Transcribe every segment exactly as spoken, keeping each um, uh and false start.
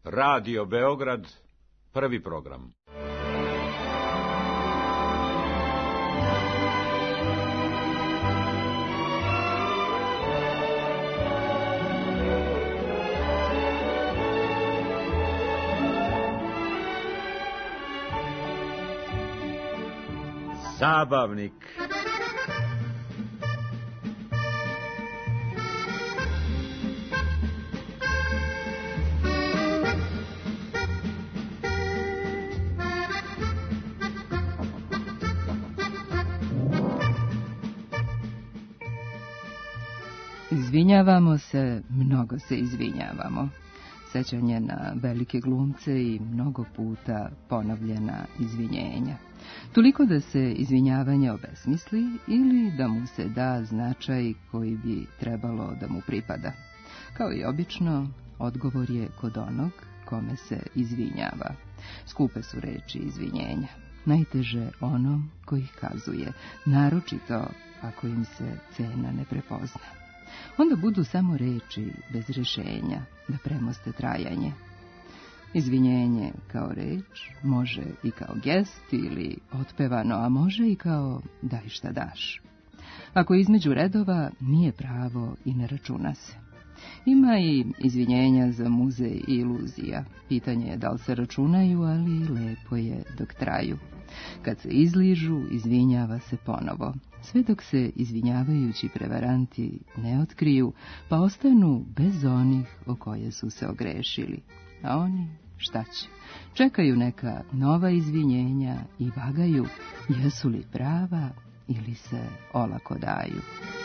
Radio Beograd, prvi program. Zabavnik. Izvinjavamo se, mnogo se izvinjavamo. Sećanje na velike glumce i mnogo puta ponovljena izvinjenja. Toliko da se izvinjavanje obesmisli ili da mu se da značaj koji bi trebalo da mu pripada. Kao i obično, odgovor je kod onog kome se izvinjava. Skupe su reči izvinjenja. Najteže onom koji ih kazuje, naročito ako im se cena ne prepozna. Onda budu samo reči bez rešenja da premoste trajanje. Izvinjenje kao reč može i kao gest ili otpevano, a može i kao daj šta daš. Ako između redova nije pravo i ne računa se. Ima i izvinjenja za muzej iluzija. Pitanje je da li se računaju, ali lepo je dok traju. Kad se izližu, izvinjava se ponovo. Sve dok se izvinjavajući prevaranti ne otkriju, pa ostanu bez onih o koje su se ogrešili. A oni, šta će? Čekaju neka nova izvinjenja i vagaju jesu li prava ili se olako daju.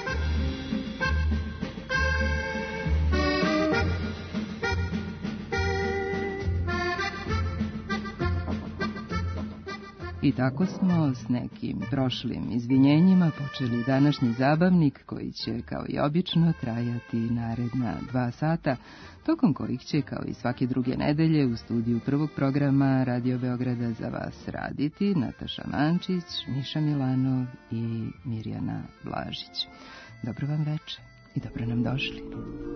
I tako smo s nekim prošlim izvinjenjima počeli današnji zabavnik koji će, kao i obično, trajati naredna dva sata, tokom kojih će, kao i svake druge nedelje, u studiju prvog programa Radio Beograda za vas raditi Nataša Mančić, Miša Milanov i Mirjana Blažić. Dobro vam večer i dobro nam došli.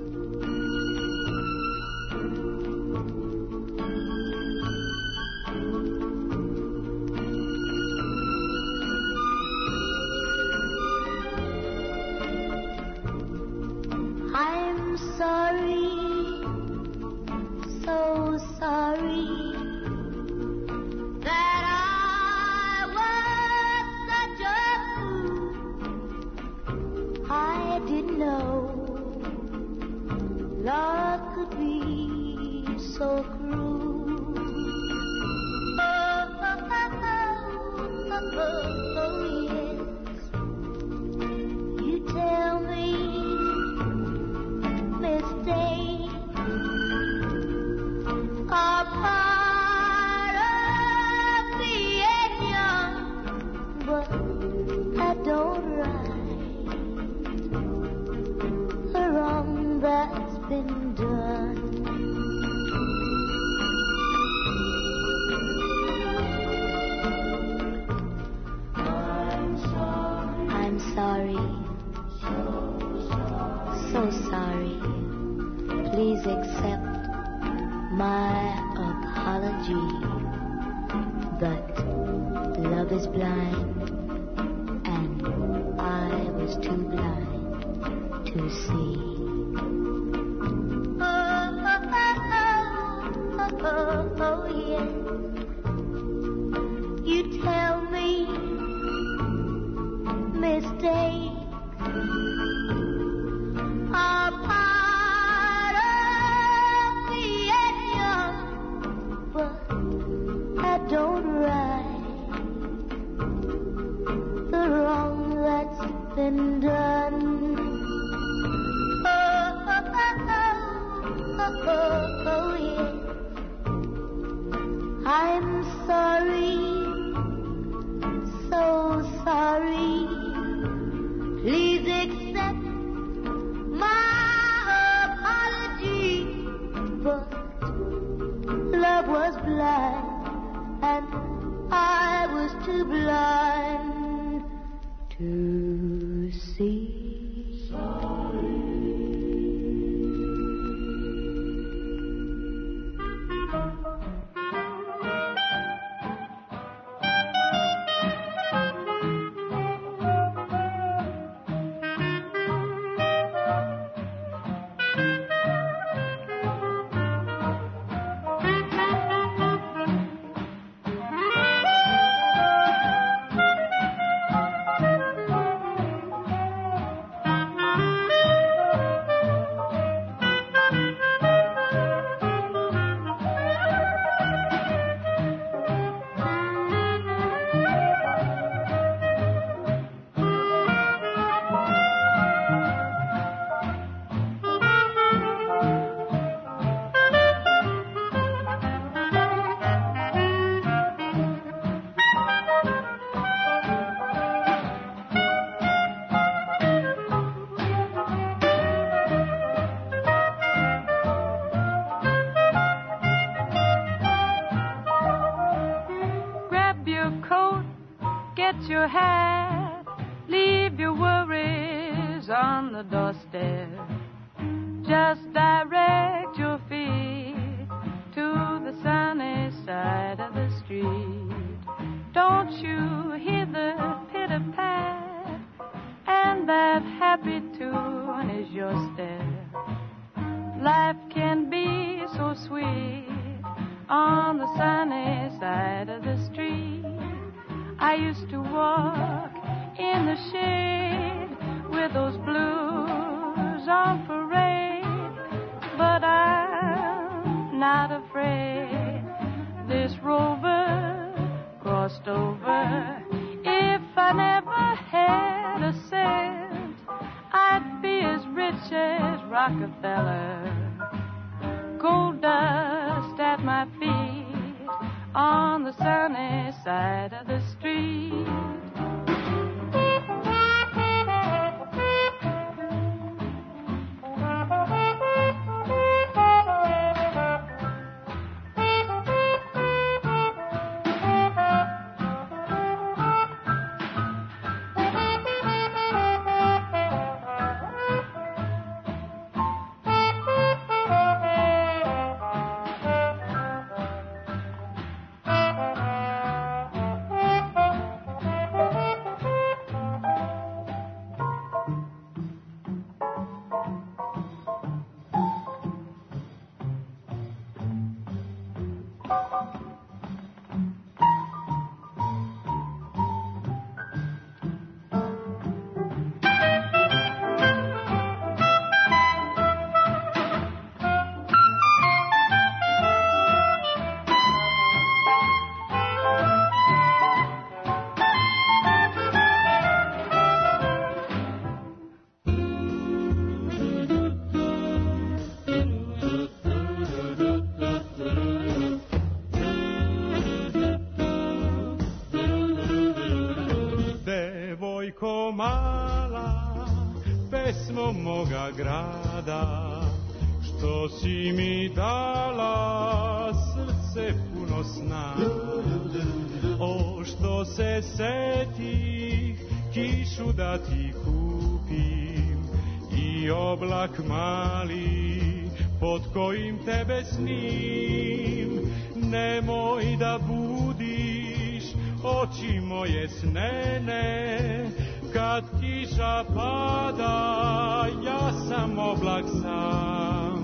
Sorry, so sorry that I was such a fool. I didn't know love could be so cruel. Oh, oh, oh, oh, oh, oh yes. You tell me mistakes are part of being young, but I don't right the wrong that's been done. I'm sorry. I'm sorry. So sorry. Please accept my apology, but love is blind, and I was too blind to see. Oh, oh, oh, oh, oh, oh, yeah. You tell me mistakes are part of being young, but I don't right the wrong that's been done. Oh, oh, oh, oh, oh, oh, yeah. I'm sorry, so sorry. Please accept my apology, but love was blind, and I was too blind to see. Sorry. get your hat, leave your worries on the doorstep. Just direct your feet to the sunny side of the street. Don't you hear the pitter-pat, and that happy tune is your step. Life can be so sweet on the sunny side of the street. I used to walk in the shade with those blues on parade, but I'm not afraid. This rover crossed over. If I never had a cent, I'd be as rich as Rockefeller. Gold dust at my feet on the sunny side of the street. Pesmo moga grada, što si mi dala srce puno sna. O, što se setih kišu da ti kupim i oblak mali pod kojim tebe snim. Nemoj da budiš oči moje snene, kad kiša pada, ja sam oblak sam.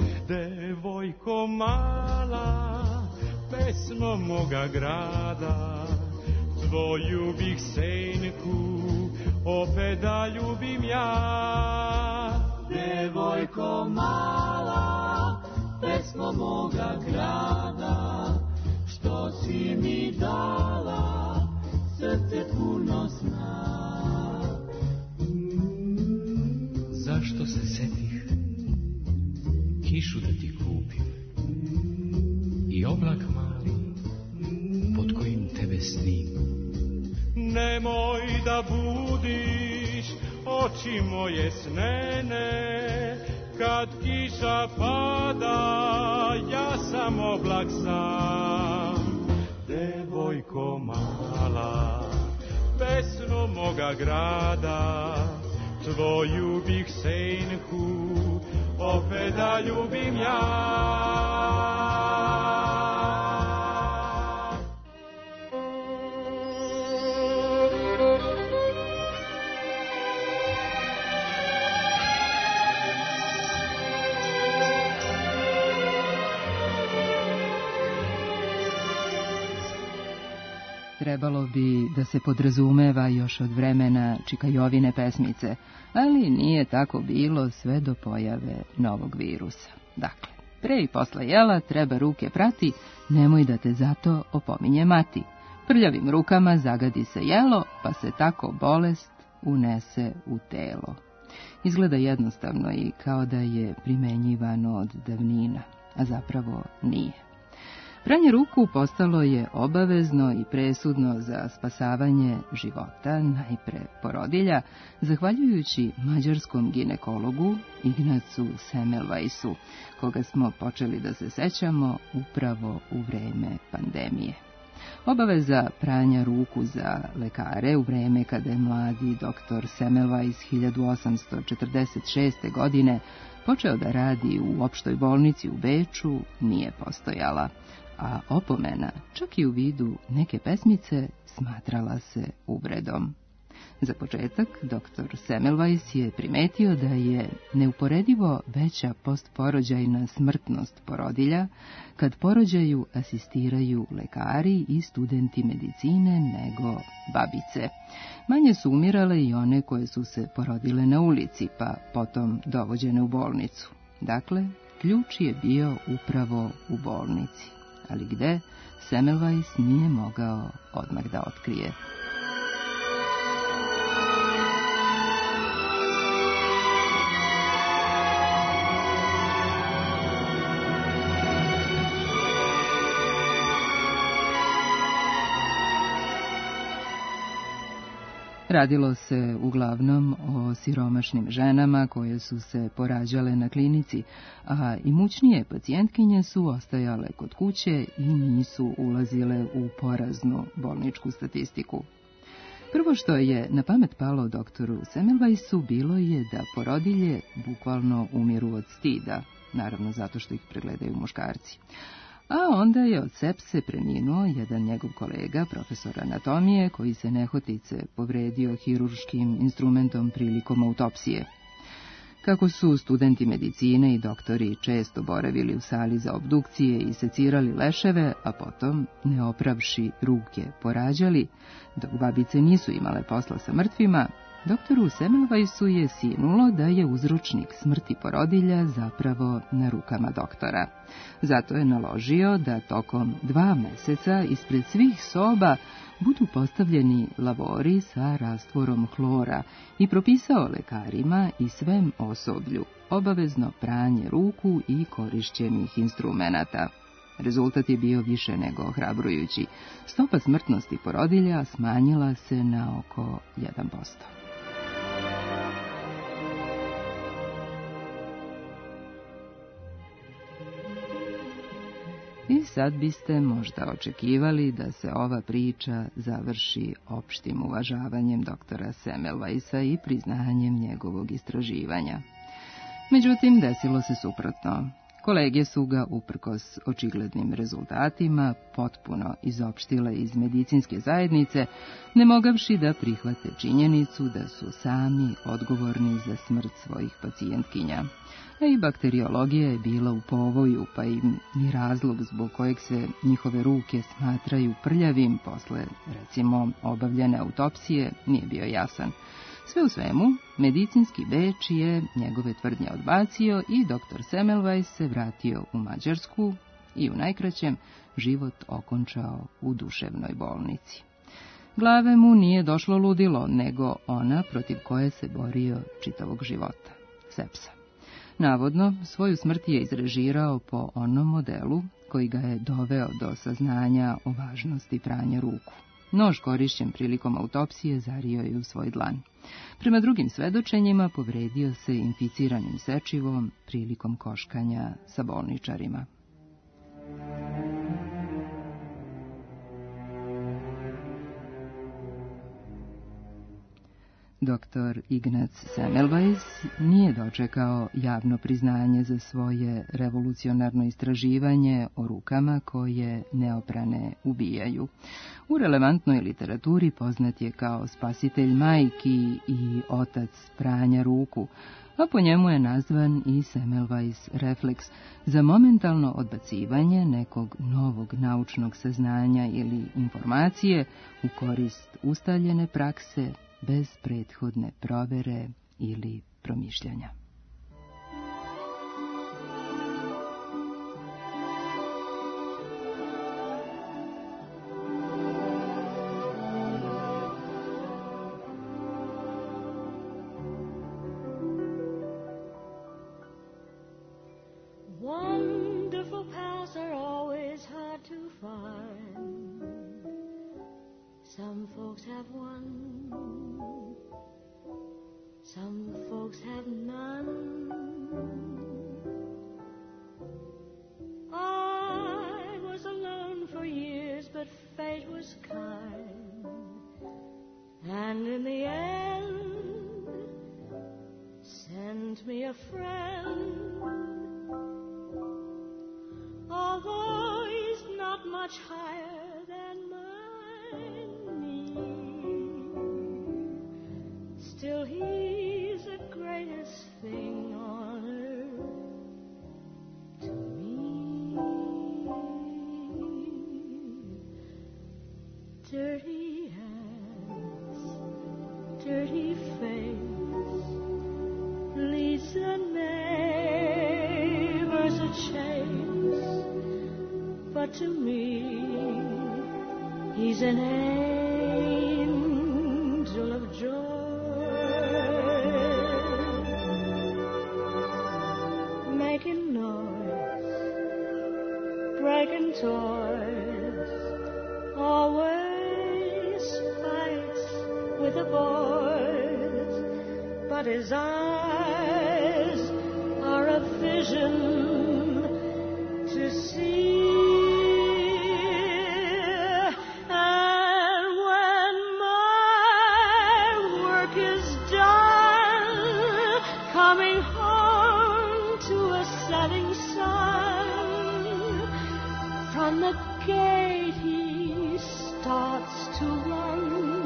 Devojko mala, pesmo moga grada, tvoju bih senku opet da ljubim ja. Devojko mala, pesmo moga grada, što si mi dala srce puno sna. Zašto se setih kišu da ti kupim i oblak mali pod kojim tebe snim. Nemoj da budiš oči moje snene, kad kiša pada, ja sam oblak sam. Devojko mala, pesmo moga grada, tvoju bih senku opet da ljubim ja. Trebalo bi da se podrazumeva još od vremena Čikajovine pesmice, ali nije tako bilo sve do pojave novog virusa. Dakle, pre i posle jela treba ruke prati, nemoj da te zato opominje mati. Prljavim rukama zagadi se jelo, pa se tako bolest unese u telo. Izgleda jednostavno i kao da je primenjivano od davnina, a zapravo nije. Pranje ruku postalo je obavezno i presudno za spasavanje života, najpre porodilja, zahvaljujući mađarskom ginekologu Ignacu Semmelweisu, koga smo počeli da se sećamo upravo u vreme pandemije. Obaveza pranja ruku za lekare u vreme kada je mladi doktor Semmelweis hiljadu osamsto četrdeset šeste. godine počeo da radi u opštoj bolnici u Beču nije postojala, a opomena, čak i u vidu neke pesmice, smatrala se uvredom. Za početak, doktor Semmelweis je primetio da je neuporedivo veća postporođajna smrtnost porodilja kad porođaju asistiraju lekari i studenti medicine nego babice. Manje su umirale i one koje su se porodile na ulici, pa potom dovođene u bolnicu. Dakle, ključ je bio upravo u bolnici. Ali gde, Semmelweis nije mogao odmah da otkrije. Radilo se uglavnom o siromašnim ženama koje su se porađale na klinici, a imućnije pacijentkinje su ostajale kod kuće i nisu ulazile u poraznu bolničku statistiku. Prvo što je na pamet palo doktoru Semmelweisu bilo je da porodilje bukvalno umiru od stida, naravno zato što ih pregledaju muškarci. A onda je od sepse preminuo jedan njegov kolega, profesor anatomije, koji se nehotice povredio hirurškim instrumentom prilikom autopsije. Kako su studenti medicine i doktori često boravili u sali za obdukcije i secirali leševe, a potom, ne opravši ruke, porađali, dok babice nisu imale posla sa mrtvima, doktoru Semmelweisu je sinulo da je uzročnik smrti porodilja zapravo na rukama doktora. Zato je naložio da tokom dva meseca ispred svih soba budu postavljeni lavori sa rastvorom hlora i propisao lekarima i svem osoblju obavezno pranje ruku i korišćenih instrumenata. Rezultat je bio više nego ohrabrujući. Stopa smrtnosti porodilja smanjila se na oko jedan posto. I sad biste možda očekivali da se ova priča završi opštim uvažavanjem doktora Semmelweisa i priznanjem njegovog istraživanja. Međutim, desilo se suprotno. Kolege su ga, uprkos očiglednim rezultatima, potpuno izopštile iz medicinske zajednice, ne mogavši da prihvate činjenicu da su sami odgovorni za smrt svojih pacijentkinja. A i bakteriologija je bila u povoju, pa im ni razlog zbog kojeg se njihove ruke smatraju prljavim posle, recimo, obavljene autopsije nije bio jasan. Sve u svemu, medicinski Beč je njegove tvrdnje odbacio i doktor Semmelweis se vratio u Mađarsku i u najkraćem život okončao u duševnoj bolnici. Glave mu nije došlo ludilo, nego ona protiv koje se borio čitavog života, sepsa. Navodno, svoju smrt je izrežirao po onom modelu koji ga je doveo do saznanja o važnosti pranja ruku. Nož korišćen prilikom autopsije zario je u svoj dlan. Prema drugim svedočenjima povredio se inficiranim sečivom prilikom koškanja sa bolničarima. Doktor Ignaz Semmelweis nije dočekao javno priznanje za svoje revolucionarno istraživanje o rukama koje neoprane ubijaju. U relevantnoj literaturi poznat je kao spasitelj majki i otac pranja ruku, a po njemu je nazvan i Semmelweis refleks za momentalno odbacivanje nekog novog naučnog saznanja ili informacije u korist ustaljene prakse bez prethodne provere ili promišljanja. Wonderful pals are always hard to find. Some folks have one, some folks have none. I was alone for years, but fate a friend, although he's not much higher than my knee. Still, he's the greatest thing on earth to me. Dirty hands, dirty face, leads the neighbors a chase, but to me he's an angel of joy, making noise, breaking toys, always fights with the boys, but his eyes are a vision to see. And when my work is done, coming home to a setting sun, from the gate he starts to run,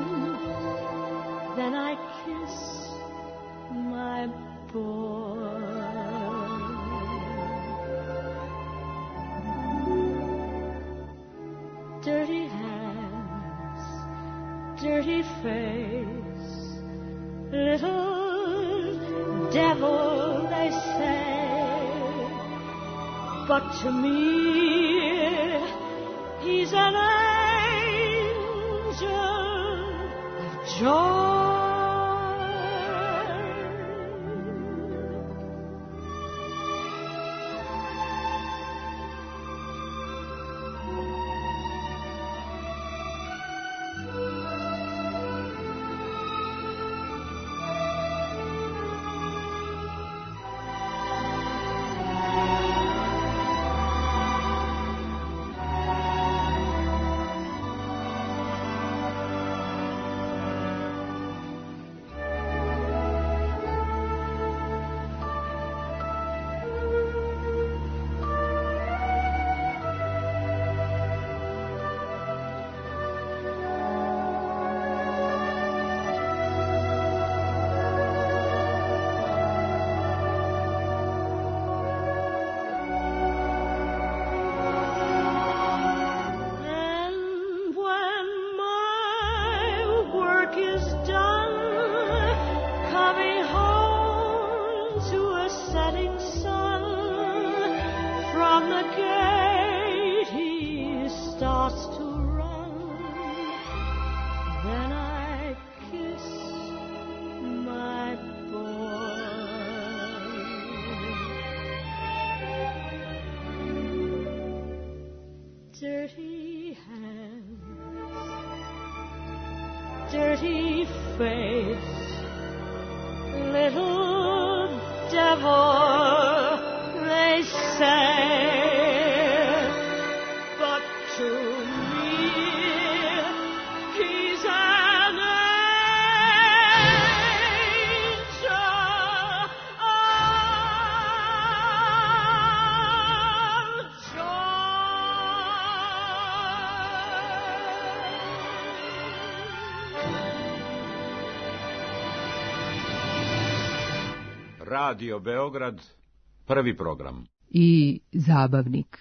then I kiss my boy. Dirty hands, dirty face, little devil they say, but to me he's an angel of joy. Dirty hands, dirty face, little devil, they say, but to me he's an angel of Radio Beograd, prvi program. I zabavnik.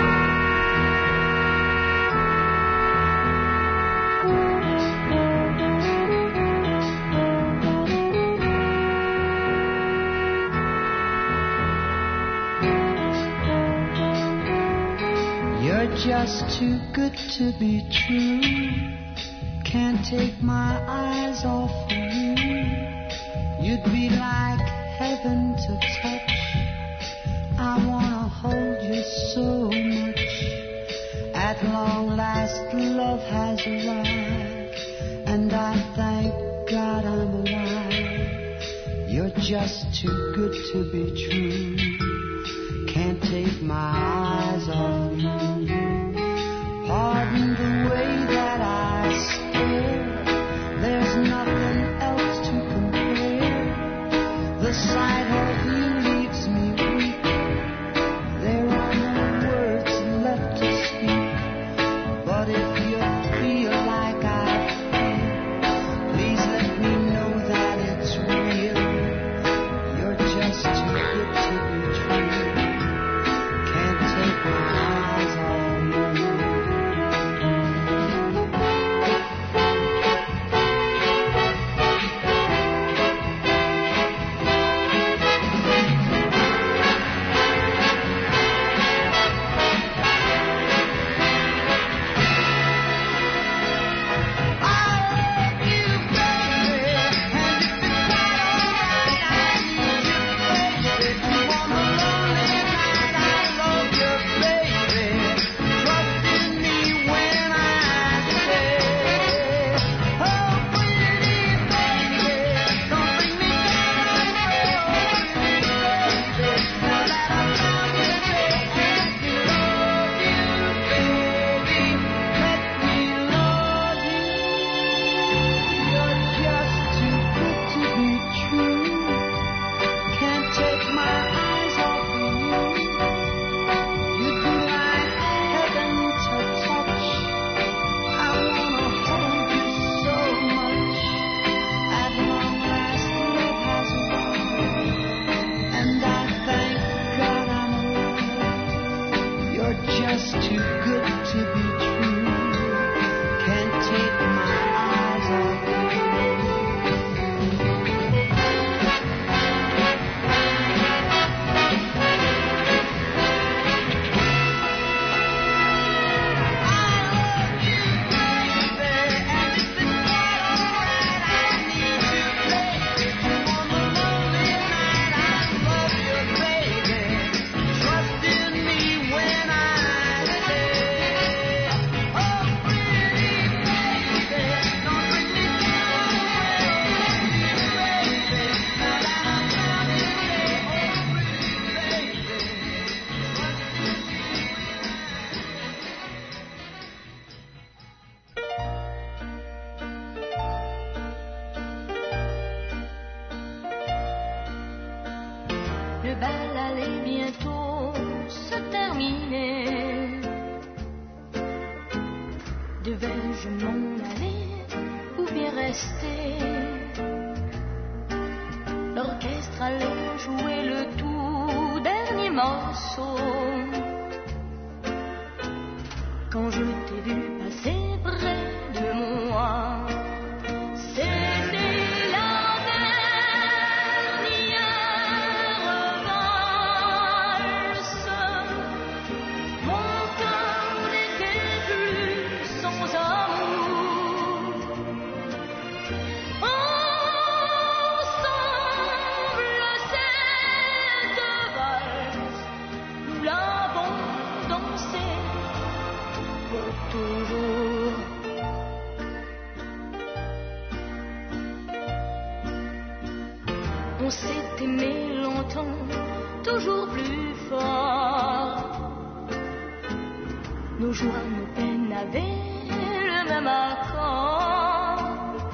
You're just too good to be true. Can't take my eyes off of you. You'd be like heaven to touch. I wanna hold you so much. At long last love has arrived, and I thank God I'm alive. You're just too good to be true. Can't take my eyes off you. Pardon the way that I stare. There's nothing else to compare. The sight of you bal allait bientôt se terminer. Devais-je m'en aller ou bien rester? L'orchestre allait jouer le tout dernier morceau. Quand je t'ai vu passer près de moi, c'était la dernière valse. Mon cœur n'était plus sans amour. Ensemble, cette valse, nous l'avons dansée pour toujours. On s'est aimé longtemps, toujours plus fort. Nos joies, nos peines avaient le même accord.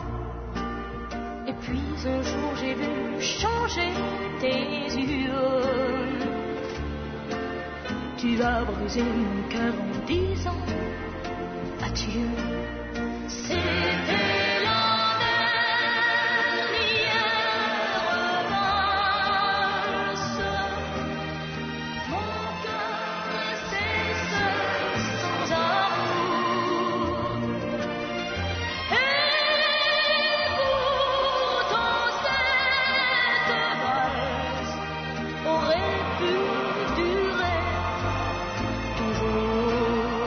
Et puis un jour j'ai vu changer tes yeux. Tu as brisé mon cœur en disant adieu. C'était la dernière valse. Mon cœur restait seul sans amour. Et pourtant cette valse aurait pu durer toujours.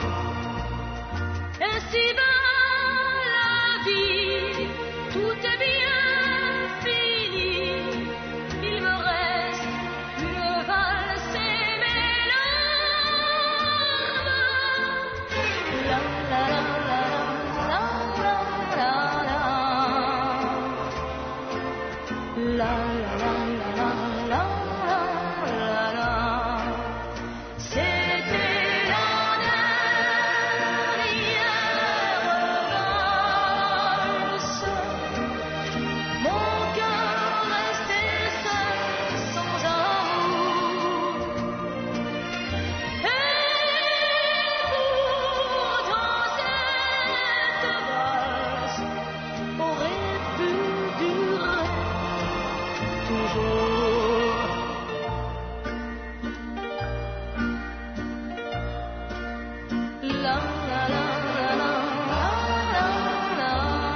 Ainsi va la vie, tout est bien fini. Il me reste une valse et mes larmes. La la la la la la la la. La la la la la la la. C'était la dernière valse. Mon cœur restait seul sans amour. Et pourtant cette valse aurait pu durer toujours. La la la la la la la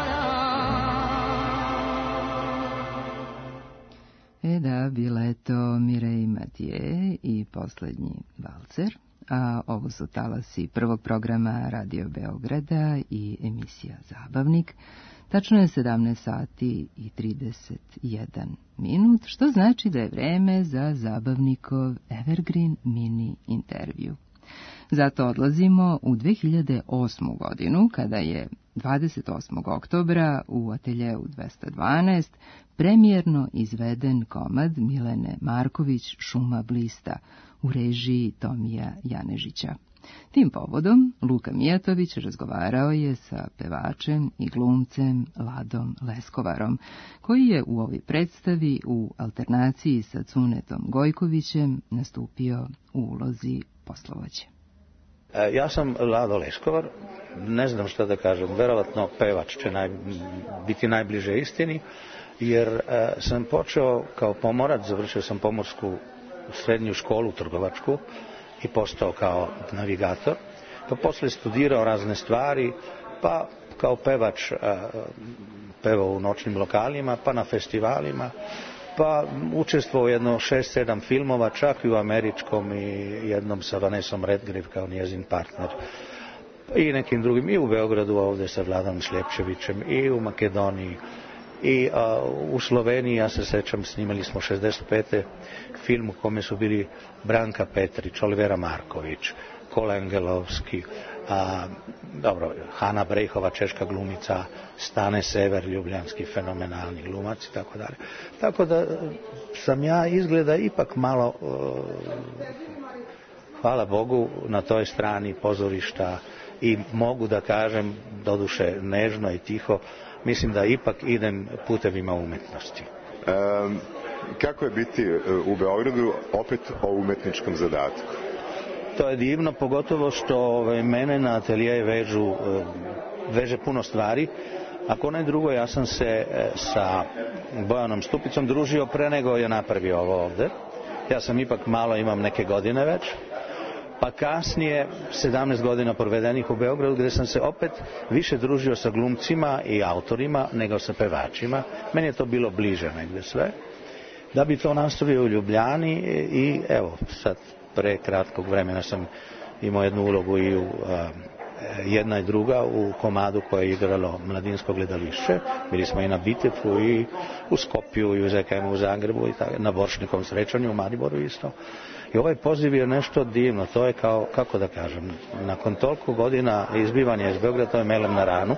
la. E da, bila je to Mireille Mathieu i poslednji valcer, a ovo su talasi prvog programa Radio Beograda i emisija Zabavnik. Tačno je sedamnaest sati i trideset jedan minut, što znači da je vreme za Zabavnikov Evergreen mini intervju. Zato odlazimo u dve hiljade osmu godinu, kada je dvadeset osmog oktobra u ateljeu dvesta dvanaest premijerno izveden komad Milene Marković Šuma blista u režiji Tomija Janežića. Tim povodom Luka Mijatović razgovarao je sa pevačem i glumcem Ladom Leskovarom, koji je u ovoj predstavi u alternaciji sa Cunetom Gojkovićem nastupio u ulozi poslovođe. Ja sam Lado Leskovar, ne znam šta da kažem, verovatno pevač će naj, biti najbliže istini, jer e, sam počeo kao pomorac, završio sam pomorsku srednju školu trgovačku i postao kao navigator, pa posle studirao razne stvari, pa kao pevač e, pevao u noćnim lokalima, pa na festivalima, pa učestvovao u jedno šest sedam filmova, čak i u američkom i jednom sa Vanesom Redgrave kao njezin partner. I nekim drugim, i u Beogradu ovde sa Vladanom Sljepčevićem, i u Makedoniji, i a, u Sloveniji, ja se sećam, snimali smo šezdeset pete film u kome su bili Branka Petrić, Olivera Marković, Kola Engelovski, a, dobro, Hana Brejhova, češka glumica, Stane Sever, ljubljanski fenomenalni glumac i tako dalje. Tako da sam ja izgleda ipak malo, uh, hvala Bogu, na toj strani pozorišta i mogu da kažem, doduše nežno i tiho, mislim da ipak idem putevima umetnosti. Um, Kako je biti u Beogradu opet o umetničkom zadatku? To je divno, pogotovo što ove, mene na atelije vežu, veže puno stvari. Ako ne drugo, ja sam se sa Bojanom Stupicom družio pre nego je napravio ovo ovde. Ja sam ipak malo, imam neke godine već. Pa kasnije, sedamnaest godina provedenih u Beogradu, gde sam se opet više družio sa glumcima i autorima nego sa pevačima. Meni je to bilo bliže negde sve. Da bi to nastavio u Ljubljani i evo, sad pre kratkog vremena sam imao jednu ulogu i u a, jedna i druga u komadu koje je igralo Mladinsko gledališće. Bili smo i na Bitefu i u Skopju i u Z K M u Zagrebu i tako, na Boršnikovom srećanju u Mariboru isto. I ovaj poziv je nešto divno, to je kao, kako da kažem, nakon toliko godina izbivanja iz Beograda, to je melem na ranu.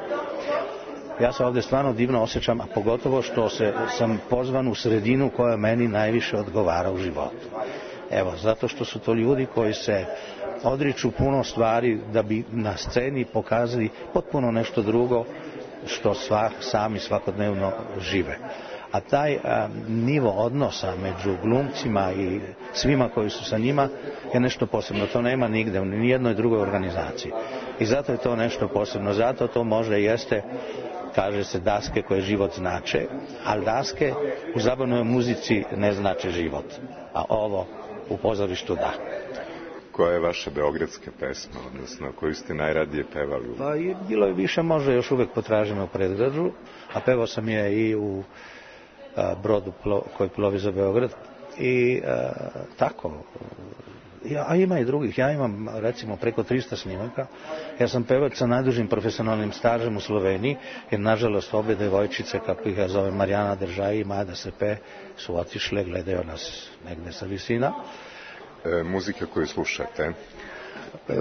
Ja se ovdje stvarno divno osjećam, a pogotovo što se, sam pozvan u sredinu koja meni najviše odgovara u životu. Evo, zato što su to ljudi koji se odriču puno stvari da bi na sceni pokazali potpuno nešto drugo što sva, sami svakodnevno žive. A taj a, nivo odnosa među glumcima i svima koji su sa njima je nešto posebno. To nema nigde, u nijednoj drugoj organizaciji. I zato je to nešto posebno. Zato to možda jeste, kaže se, daske koje život znače, ali daske u zabavnoj muzici ne znače život. A ovo u pozorištu da. Koja je vaša beogradska pesma, odnosno koju ste najradije pevali? Pa i bilo je više, možda još uvek potražimo u Predgrađu, a pevao sam je i u a, brodu plo, koji plovi za Beograd i a, tako. Ja, a ima i drugih, ja imam recimo preko trista snimaka. Ja sam pevač sa najdužim profesionalnim stažem u Sloveniji, jer nažalost obe devojčice, kako ih ja zovem, Marijana Držaj i Maja Sepe, su otišle, gledaju nas negde sa visina. E, muzika koju slušate? E,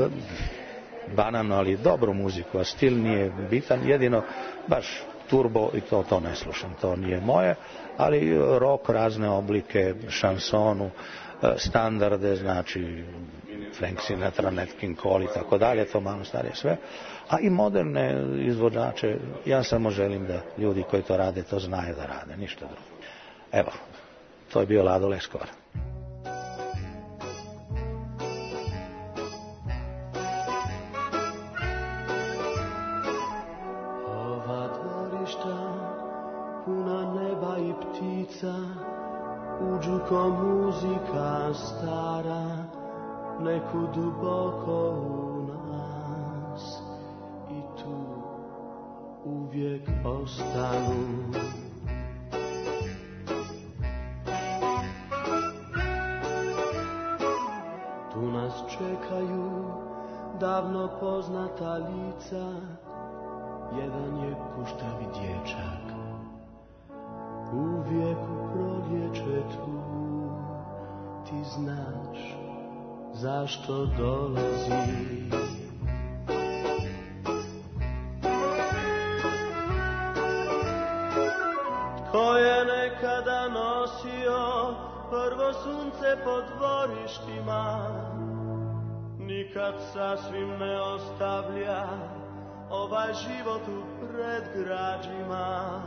banano, ali dobru muziku, a stil nije bitan, jedino baš turbo i to, to ne slušam, to nije moje, ali rock, razne oblike, šansonu, standarde, znači Frank Sinatra, Nat King Cole i tako dalje, to malo starije sve, a i moderne izvođače. Ja samo želim da ljudi koji to rade to znaju da rade, ništa drugo. Evo, to je bio Lado Leskovar. Ova dvorišta puna neba i ptica uđu ko muzika stara, neku duboko u nas i tu uvijek ostanu. Tu nas čekaju davno poznata lica, jedan je puštavi dječak, uvijek u proljeće tu, ti znaš zašto dolazi. Tko je nekada nosio prvo sunce po dvorištima, nikad sasvim ne ostavlja ovaj život u predgrađima.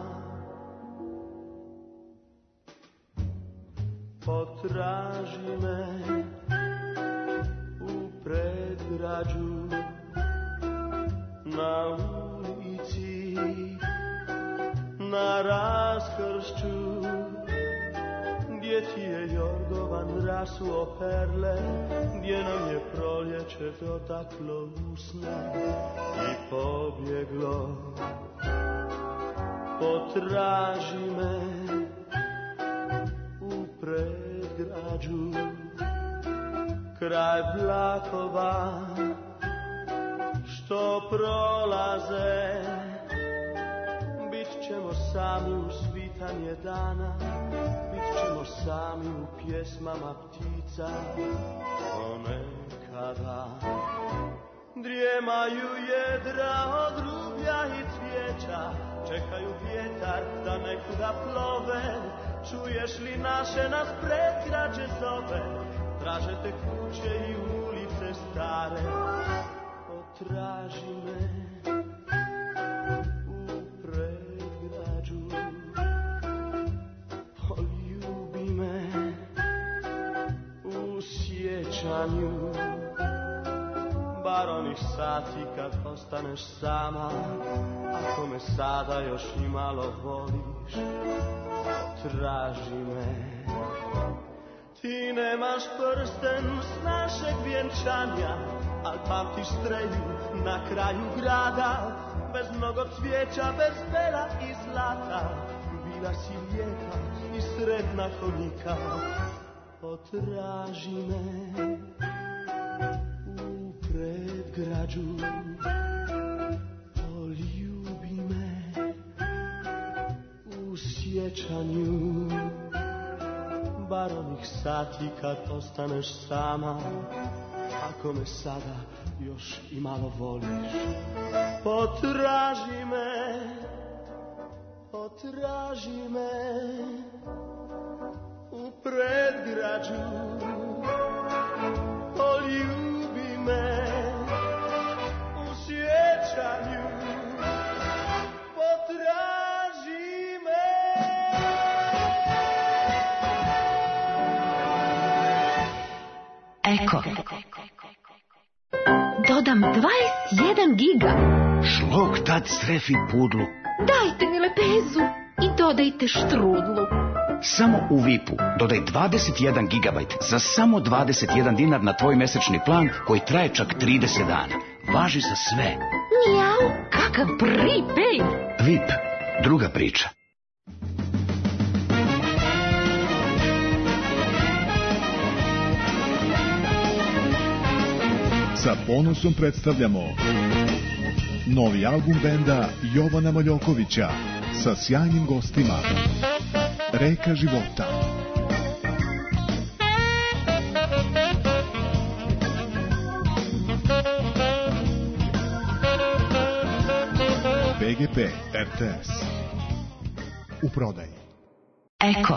Potraži me u predgrađu, na ulici, na raskršću, gdje ti je jorgovan rasuo perle, gdje nam je proljeće dotaklo usne i pobjeglo. Potraži me predgrađu, kraj vlakova što prolaze, bit ćemo sami u svitanje dana, bit ćemo sami u pjesmama ptica, ponekada drijemaju jedra od rublja i cvijeća, čekaju vjetar da nekuda plove. Čuješ li naše nas predgrađe zove, traže te kuće i ulice stare. Potraži me u predgrađu, poljubi sjećanju, bar onih sati kad ostaneš sama. Ako me sada još i malo voliš, traži me. Ti nemaš prsten s našeg vjenčanja, al pamtiš strelju na kraju grada. Bez mnogo cvijeća, bez vela i zlata, bila si lijepa i sretna ko nikad. Potraži me u predgrađu, poljubi me u sjećanju, bar onih sati kad ostaneš sama. Ako me sada još i malo voliš, potraži me, potraži me u predgrađu, poljubi me u sjećanju, potraži me. Eko. Dodam dvadeset jedan giga. Šlog tad srefi pudlu. Dajte mi lepezu i dodajte štrudlu. Samo u Vipu dodaj dvadeset jedan gigabajt za samo dvadeset jedan dinar na tvoj mesečni plan koji traje čak trideset dana. Važi za sve. Mijau, kakav prepaid. Vip, druga priča. Sa ponosom predstavljamo novi album benda Jovana Maljokovića sa sjajnim gostima. Reka života. B G P R T S u prodaji. Eko.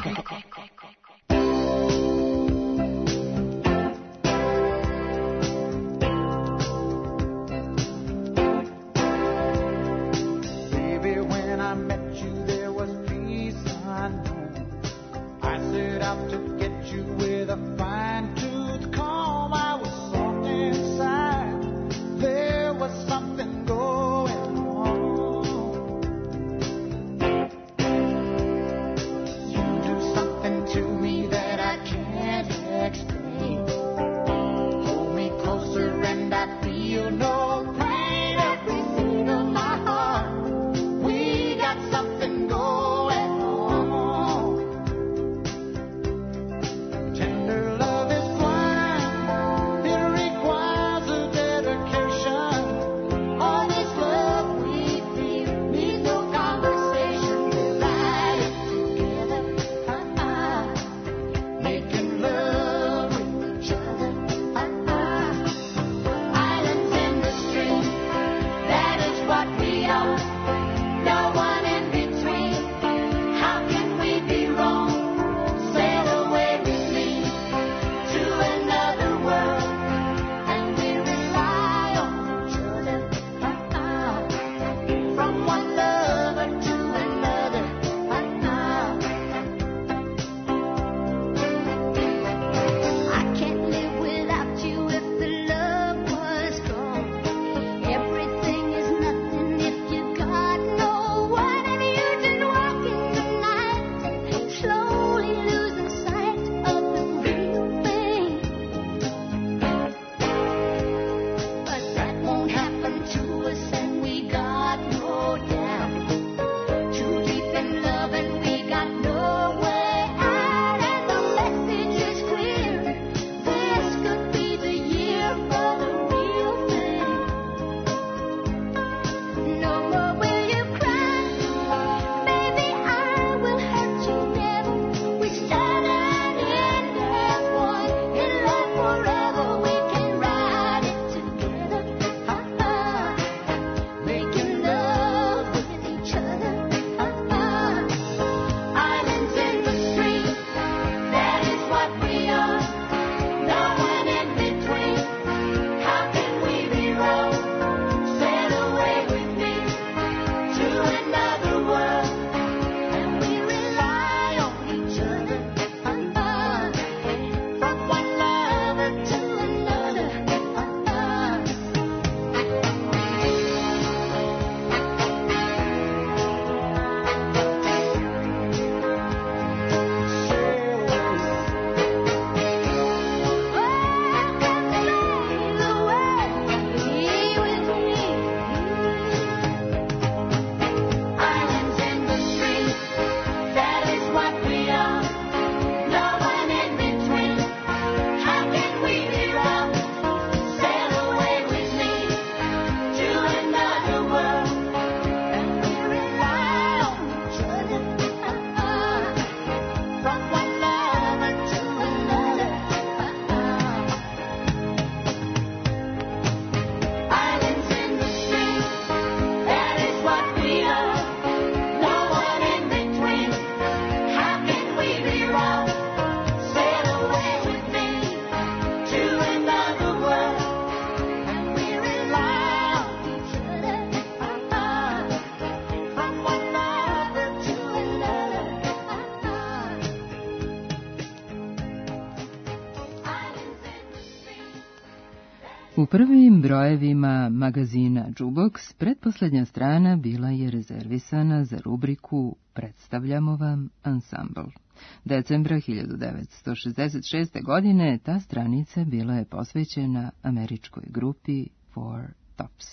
U prvim brojevima magazina Jukebox pretposlednja strana bila je rezervisana za rubriku Predstavljamo vam ansambl. Decembra hiljadu devetsto šezdeset šeste. godine ta stranica bila je posvećena američkoj grupi Four Tops.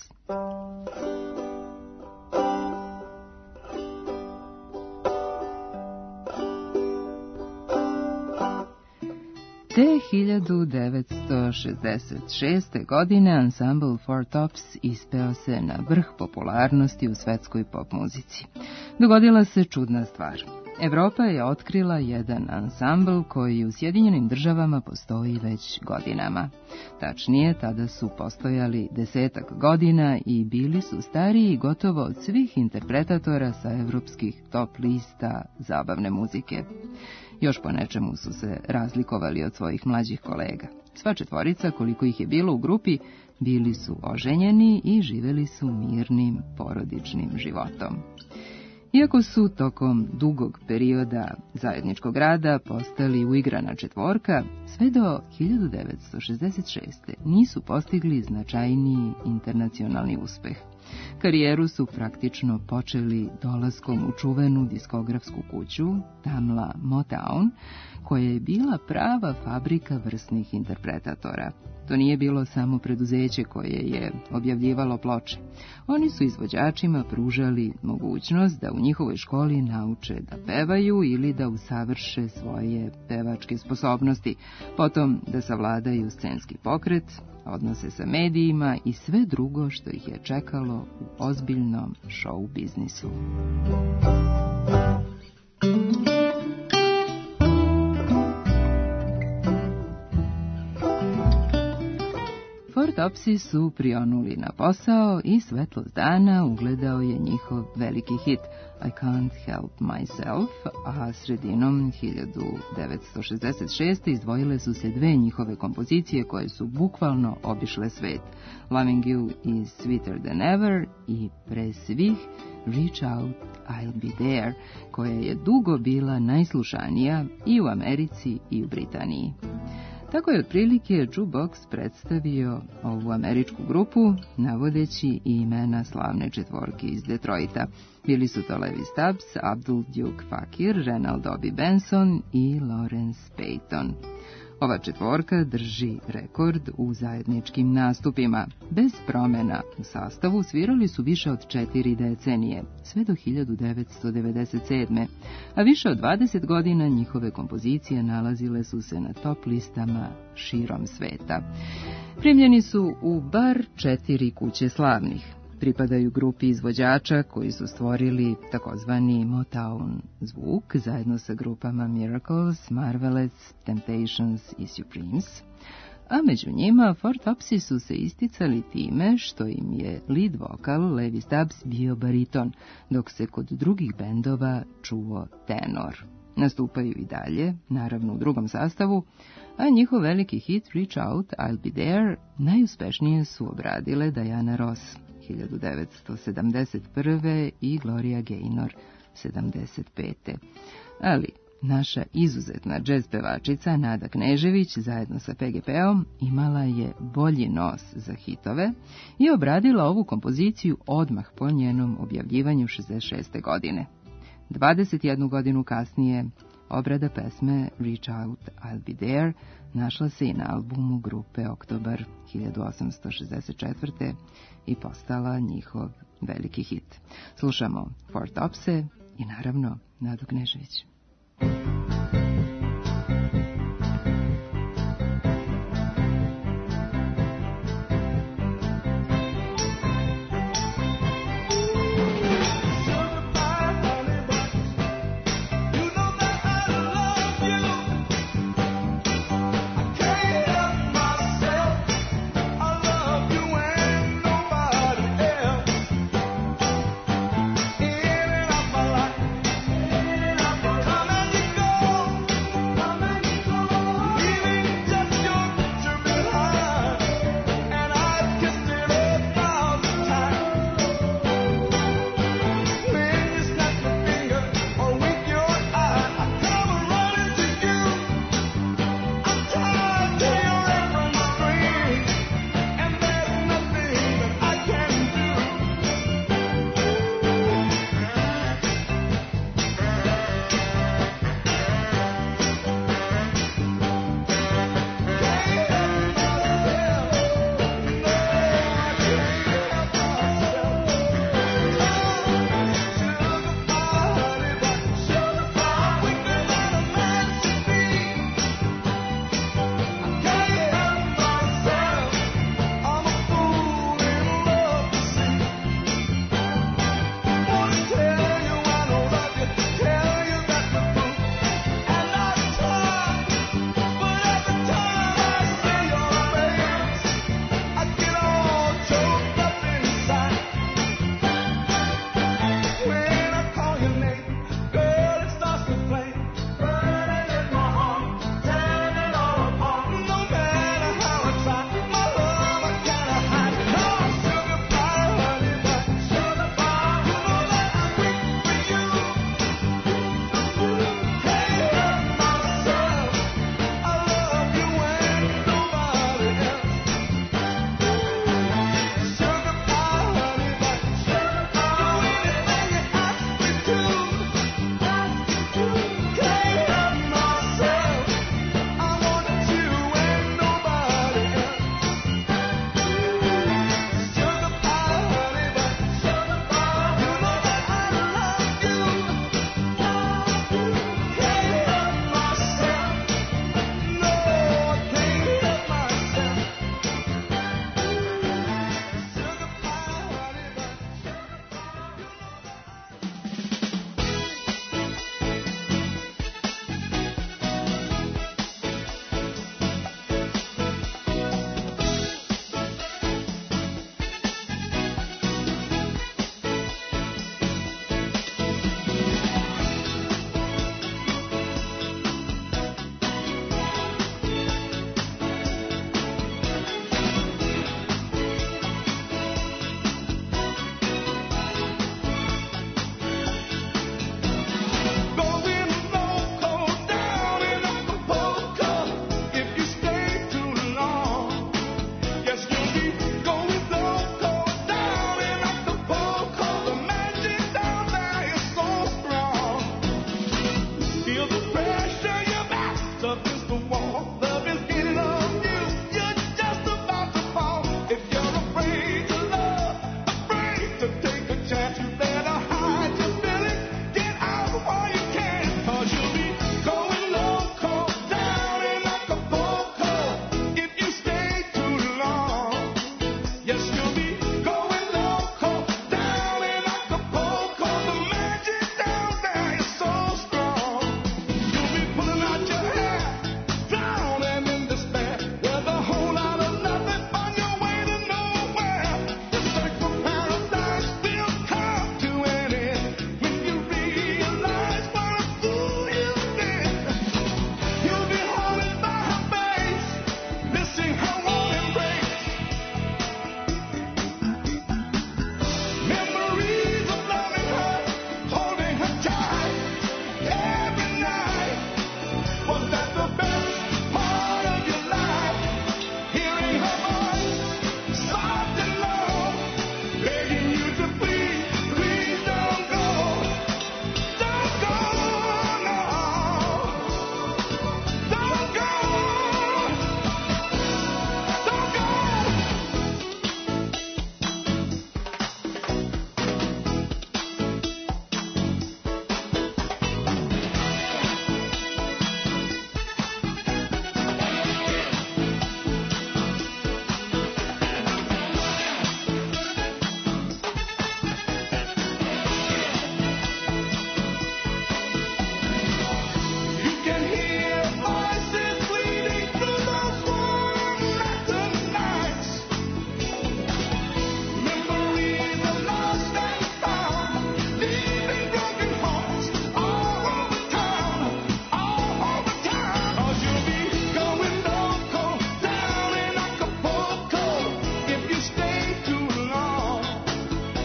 Te hiljadu devetsto šezdeset šeste. godine ansambl Four Tops ispeo se na vrh popularnosti u svetskoj pop muzici. Dogodila se čudna stvar. Evropa je otkrila jedan ansambl koji u Sjedinjenim državama postoji već godinama. Tačnije, tada su postojali desetak godina i bili su stariji gotovo od svih interpretatora sa evropskih top lista zabavne muzike. Još po nečemu su se razlikovali od svojih mlađih kolega. Sva četvorica, koliko ih je bilo u grupi, bili su oženjeni i živeli su mirnim porodičnim životom. Iako su tokom dugog perioda zajedničkog rada postali uigrana četvorka, sve do hiljadu devetsto šezdeset šeste. nisu postigli značajniji internacionalni uspeh. Karijeru su praktično počeli dolaskom u čuvenu diskografsku kuću, Tamla Motown, koja je bila prava fabrika vrsnih interpretatora. To nije bilo samo preduzeće koje je objavljivalo ploče. Oni su izvođačima pružali mogućnost da u njihovoj školi nauče da pevaju ili da usavrše svoje pevačke sposobnosti, potom da savladaju scenski pokret, odnose sa medijima i sve drugo što ih je čekalo u ozbiljnom show biznisu. Four Topsi su prionuli na posao i svetlost dana ugledao je njihov veliki hit I Can't Help Myself, a sredinom hiljadu devetsto šezdeset šeste. izdvojile su se dve njihove kompozicije koje su bukvalno obišle svet. Loving You is Sweeter Than Ever i pre svih Reach Out, I'll Be There, koja je dugo bila najslušanija i u Americi i u Britaniji. Tako je otprilike Jukebox predstavio ovu američku grupu, navodeći i imena slavne četvorke iz Detroita. Bili su to Levi Stubbs, Abdul Duke Fakir, Renald Bobby Benson i Lawrence Payton. Ova četvorka drži rekord u zajedničkim nastupima. Bez promjena u sastavu svirali su više od četiri decenije, sve do hiljadu devetsto devedeset sedme. A više od dvadeset godina njihove kompozicije nalazile su se na top listama širom sveta. Primljeni su u bar četiri kuće slavnih. Pripadaju grupi izvođača koji su stvorili takozvani Motown zvuk zajedno sa grupama Miracles, Marvelettes, Temptations i Supremes, a među njima Four Topsi su se isticali time što im je lead vokal Levi Stubbs bio bariton, dok se kod drugih bendova čuo tenor. Nastupaju i dalje, naravno u drugom sastavu, a njihov veliki hit Reach Out, I'll Be There najuspešnije su obradile Diana Ross hiljadu devetsto sedamdeset prve. i Gloria Gaynor sedamdeset pete. Ali naša izuzetna džez pevačica Nada Knežević zajedno sa P G P-om imala je bolji nos za hitove i obradila ovu kompoziciju odmah po njenom objavljivanju šezdeset šeste. godine. dvadeset jednu godinu kasnije obrada pesme Reach Out, I'll Be There našla se i na albumu grupe Oktobar hiljadu osamsto šezdeset četvrte. i postala njihov veliki hit. Slušamo Four Topse i naravno Nadu Knežević. Come and you go.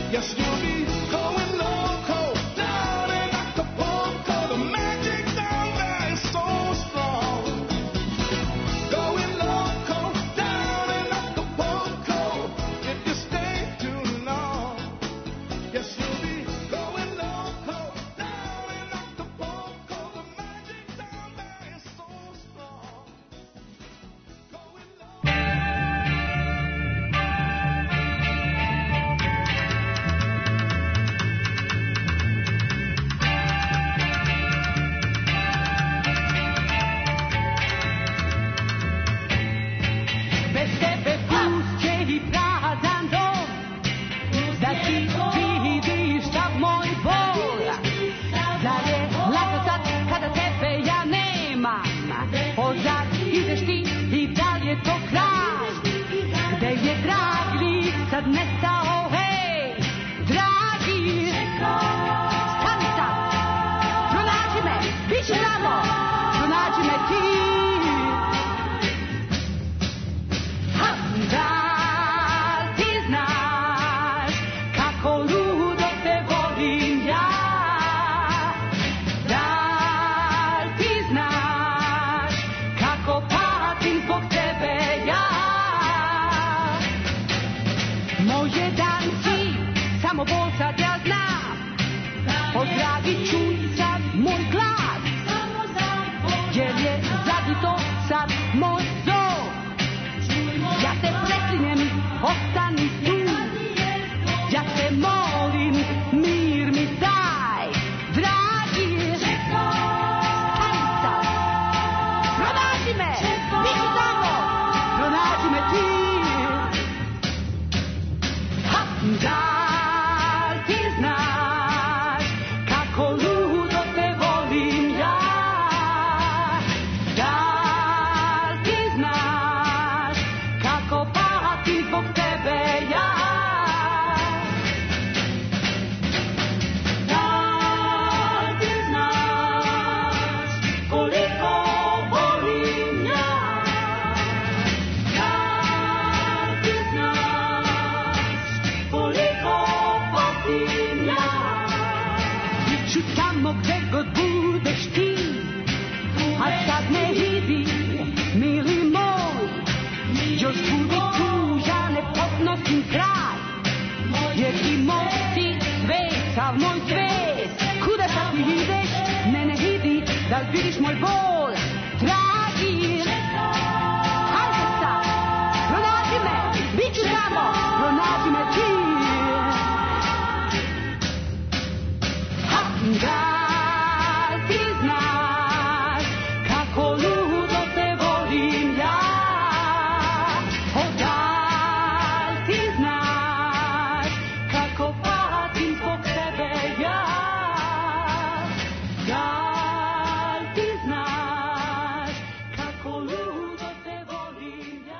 Yes, you'll be going loco down in Acapulco. The magic down there is so strong. Going loco down in Acapulco. If you stay too long, yes, you'll be going loco down in Acapulco. The magic down there is so strong. Going loco. Bez tebe puskevi prazan dom, da ti vidiš sav moj bol. Zar je lako sad kada tebe ja nemam, ozad ideš ti i dalje to kraj. Gde je drag lik sad nestao, hej, dragi, stani sad, pronađi me, bit će tamo, pronađi me ti. Da li ti znaš kako ludo te volim ja? Da li ti znaš kako patim zbog tebe ja? Moj jedan si, samo Bog sad ja znam, pozdravit ću sad moj glas, jer je zaduto sad moj zov. Ja te preklinjem, ostani tu. Ja te molim, mir mi daj, dragi. Stani sad, pronađi me, bit ću tamo, pronađi me ti. Ha, da li ti znaš kako ludo te volim ja? Da li ti znaš kako patim zbog tebe ja? Da li ti znaš koliko volim ja? Da li ti znaš koliko patim ja? Biću tamo gde god budeš ti, a sad ne idi, mili moj. Još budi tu, ja ne podnosim kraj, jer i moj ti svet, sav moj svet. Kuda sad ti ideš, ne ne idi, da li vidiš moj bol, dragi. Hajde sad, pronađi me, bit ću tamo, pronađi me ti. Ha, da li ti znaš kako ludo te volim ja? O, da li ti znaš kako patim zbog tebe ja? Da li ti znaš kako ludo te volim ja?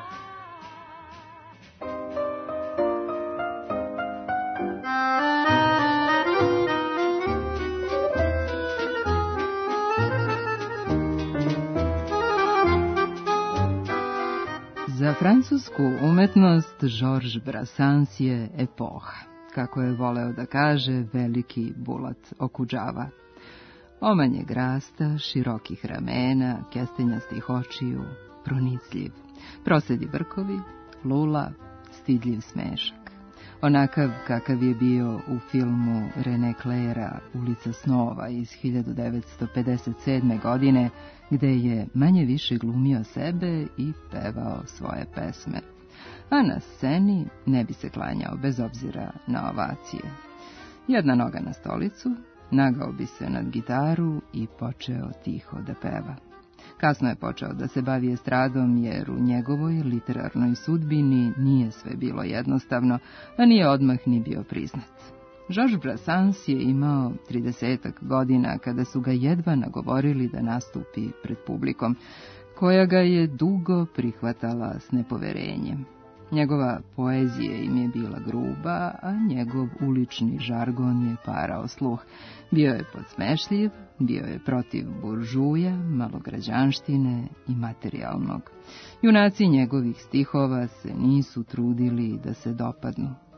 Za francusku umetnost Georges Brassens je epoha, kako je voleo da kaže veliki Bulat Okudžava. Omanjeg rasta, širokih ramena, kestenjastih očiju, pronicljiv, prosedi brkovi, lula, stidljiv smešak. Onakav kakav je bio u filmu René Claira Ulica snova iz hiljadu devetsto pedeset sedme. godine, gde je manje više glumio sebe i pevao svoje pesme. A na sceni ne bi se klanjao bez obzira na ovacije. Jedna noga na stolicu, nagao bi se nad gitaru i počeo tiho da peva. Kasno je počeo da se bavi estradom, jer u njegovoj literarnoj sudbini nije sve bilo jednostavno, a nije odmah ni bio priznat. Georges Brassens je imao tridesetak godina kada su ga jedva nagovorili da nastupi pred publikom, koja ga je dugo prihvatala s nepoverenjem. Njegova poezija im je bila gruba, a njegov ulični žargon je parao sluh. Bio je podsmešljiv, bio je protiv buržuja, malograđanštine i materijalnog. Junaci njegovih stihova se nisu trudili da se dopadnu.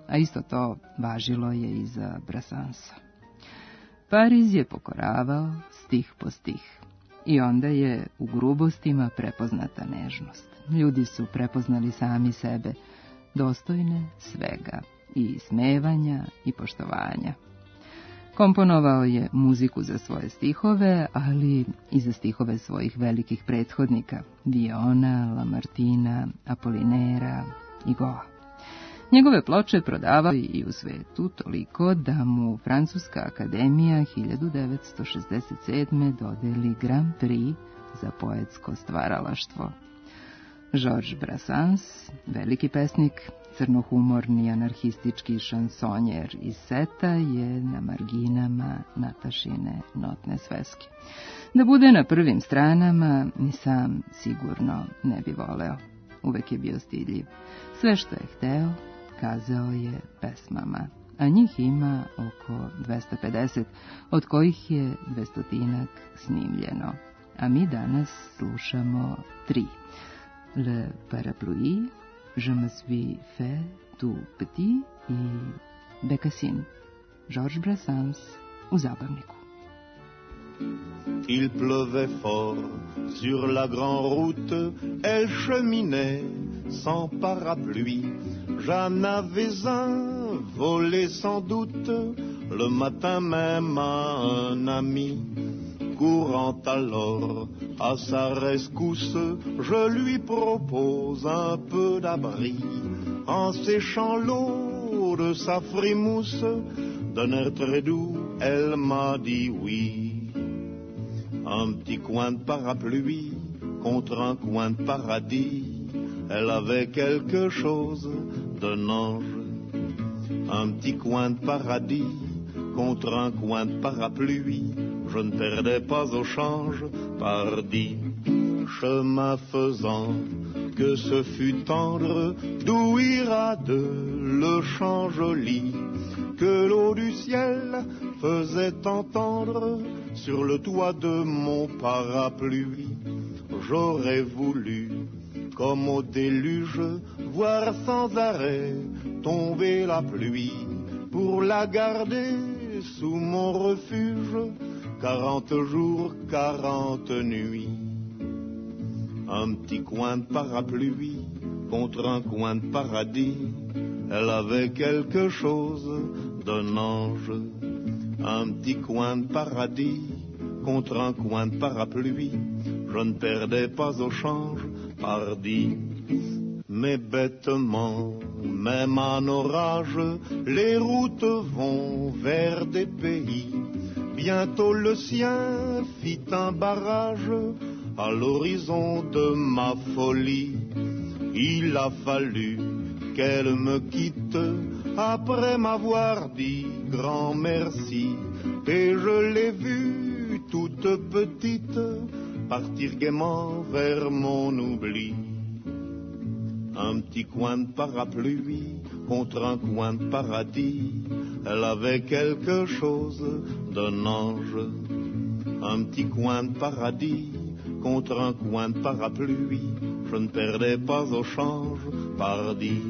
a isto to važilo je i za Brassansa. Pariz je pokoravao stih po stih. I onda je u grubostima prepoznata nežnost. Ljudi su prepoznali sami sebe, dostojne svega, i smevanja i poštovanja. Komponovao je muziku za svoje stihove, ali i za stihove svojih velikih prethodnika, Viona, Lamartina, Apolinera i Goa. Njegove ploče prodavao i u svetu toliko da mu Francuska akademija hiljadu devetsto šezdeset sedme dodeli Grand Prix za poetsko stvaralaštvo. Georges Brassens, veliki pesnik, crnohumorni anarhistički šansonjer iz seta, je na marginama Natašine notne sveske. Da bude na prvim stranama ni sam sigurno ne bi voleo. Uvek je bio stidljiv. Sve što je hteo, kazao je pesmama, a njih ima oko dvesta pedeset, od kojih je dvestotinak snimljeno. A mi danas slušamo tri. Le Parapluie, Je me suis fait tout petit i Bécassine. Georges Brassens u zabavniku. Il pleuvait fort sur la grande route, elle cheminait sans parapluie. J'en avais un volé sans doute, le matin même à un ami. Courant alors à sa rescousse, je lui propose un peu d'abri. En séchant l'eau de sa frimousse, d'un air très doux, elle m'a dit oui. Un petit coin de parapluie contre un coin de paradis, elle avait quelque chose d'un ange. Un petit coin de paradis contre un coin de parapluie, je ne perdais pas au change, pardi. Chemin faisant, que ce fut tendre, d'où ira de le champ joli, que l'eau du ciel faisait entendre sur le toit de mon parapluie. J'aurais voulu, comme au déluge, voir sans arrêt tomber la pluie, pour la garder sous mon refuge, quarante jours, quarante nuits. Un petit coin de parapluie contre un coin de paradis, elle avait quelque chose d'un ange. Un petit coin de paradis contre un coin de parapluie, je ne perdais pas au change, pardi. Mais bêtement, même en orage, les routes vont vers des pays. Bientôt le sien fit un barrage à l'horizon de ma folie. Il a fallu qu'elle me quitte après m'avoir dit grand merci. Et je l'ai vue toute petite partir gaiement vers mon oubli. Un petit coin de parapluie contre un coin de paradis, elle avait quelque chose d'un ange. Un petit coin de paradis contre un coin de parapluie, je ne perdais pas au change, pardi.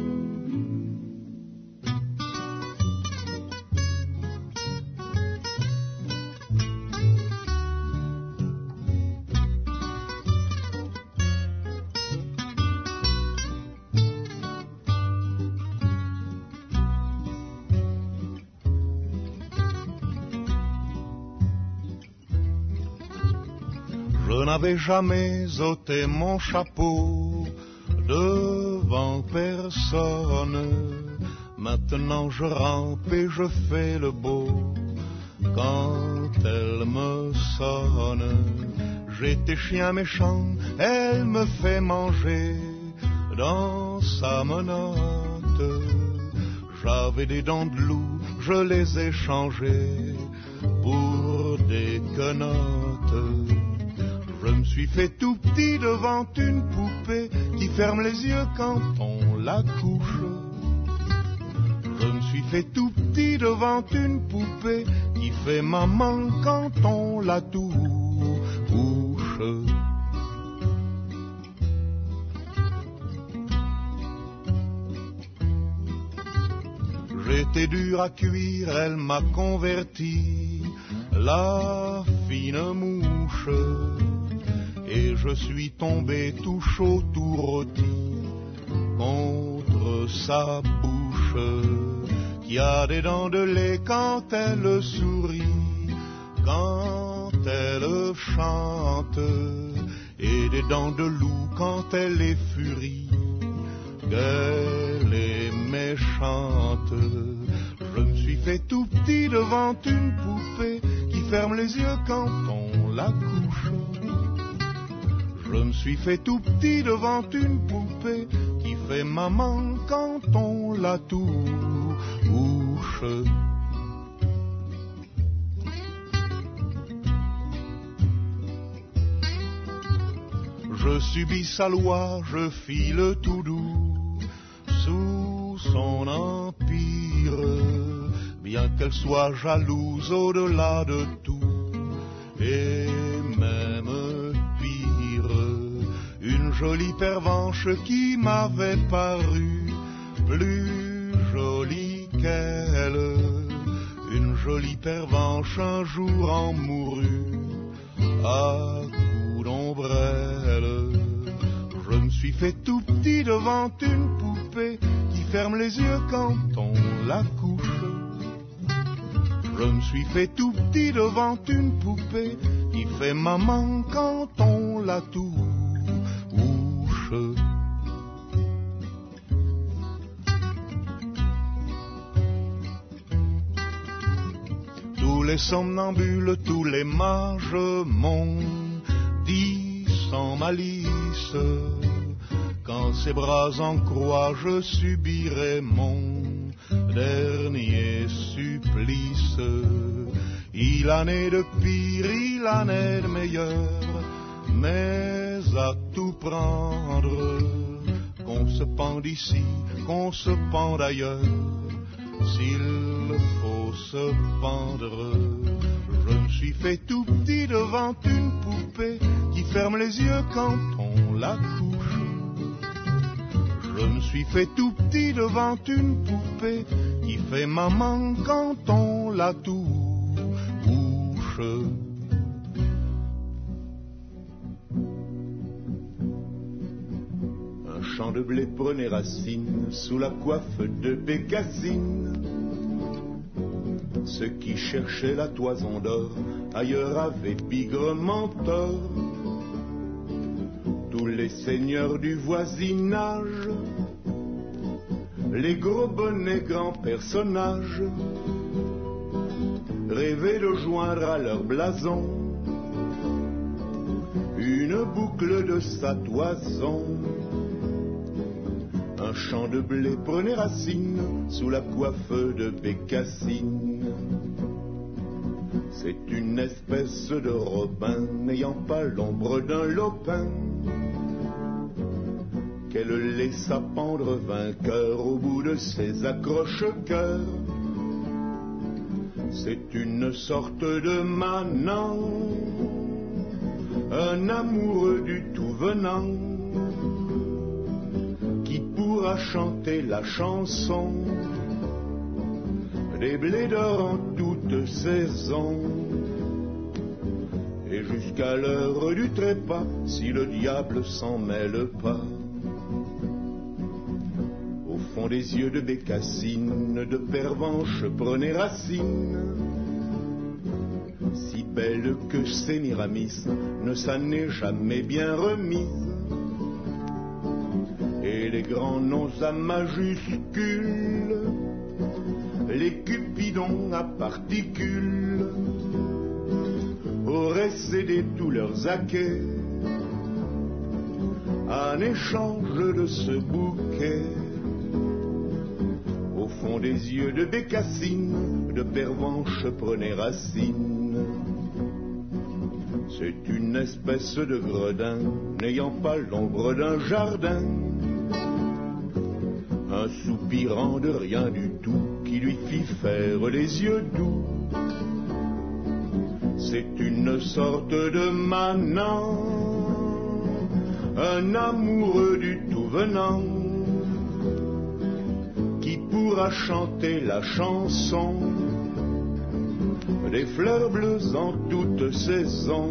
Je n'avais jamais ôté mon chapeau devant personne. Maintenant je rampe et je fais le beau quand elle me sonne. J'étais chien méchant, elle me fait manger dans sa menotte. J'avais des dents de loup, je les ai changées pour des quenottes. Je me suis fait tout petit devant une poupée qui ferme les yeux quand on la couche. Je me suis fait tout petit devant une poupée qui fait maman quand on la touche. J'étais dur à cuire, elle m'a converti, la fine mouche, et je suis tombé tout chaud, tout rôti contre sa bouche, qui a des dents de lait quand elle sourit, quand elle chante, et des dents de loup quand elle est furie, qu'elle est méchante. Je me suis fait tout petit devant une poupée qui ferme les yeux quand on la couche. Je me suis fait tout petit devant une poupée qui fait maman quand on la touche. Je subis sa loi, je file tout doux sous son empire, bien qu'elle soit jalouse au-delà de tout, et même pire, une jolie pervenche qui m'avait paru plus jolie qu'elle, une jolie pervenche un jour en mourut à coups d'ombrelle. Je me suis fait tout petit devant une poupée qui ferme les yeux quand on la couche. Je me suis fait tout petit devant une poupée qui fait maman quand on la touche. Tous les somnambules, tous les mages m'ont dit sans malice, quand ses bras en croix je subirai mon dernier supplice. Il en est de pire, il en est de meilleur, mais à tout prendre, qu'on se pende ici, qu'on se pende ailleurs, s'il faut se pendre. Je me suis fait tout petit devant une poupée qui ferme les yeux quand on la couche. Je me suis fait tout petit devant une poupée qui fait maman quand on la touche. Un champ de blé prenait racine sous la coiffe de Bécassine. Ceux qui cherchaient la toison d'or ailleurs avaient bigrement tort. Tous les seigneurs du voisinage, les gros bonnets grands personnages, rêvaient de joindre à leur blason une boucle de sa toison. Un champ de blé prenait racine sous la coiffe de Bécassine. C'est une espèce de robin n'ayant pas l'ombre d'un lopin qu'elle laissa pendre vainqueur au bout de ses accroche-cœurs. C'est une sorte de manant, un amoureux du tout venant, qui pourra chanter la chanson des blés d'or en toute saison, et jusqu'à l'heure du trépas, si le diable s'en mêle pas. Au fond des yeux de Bécassine, de Pervenche prenait racine, si belle que Sémiramis ne s'en est jamais bien remise. Et les grands noms à majuscules, les cupidons à particules, auraient cédé tous leurs acquets en échange de ce bouquet. Au fond des yeux de Bécassine, de Pervenche prenait racine. C'est une espèce de gredin n'ayant pas l'ombre d'un jardin, un soupirant de rien du tout qui lui fit faire les yeux doux. C'est une sorte de manant, un amoureux du tout venant, qui pour pourra chanter la chanson des fleurs bleues en toute saison.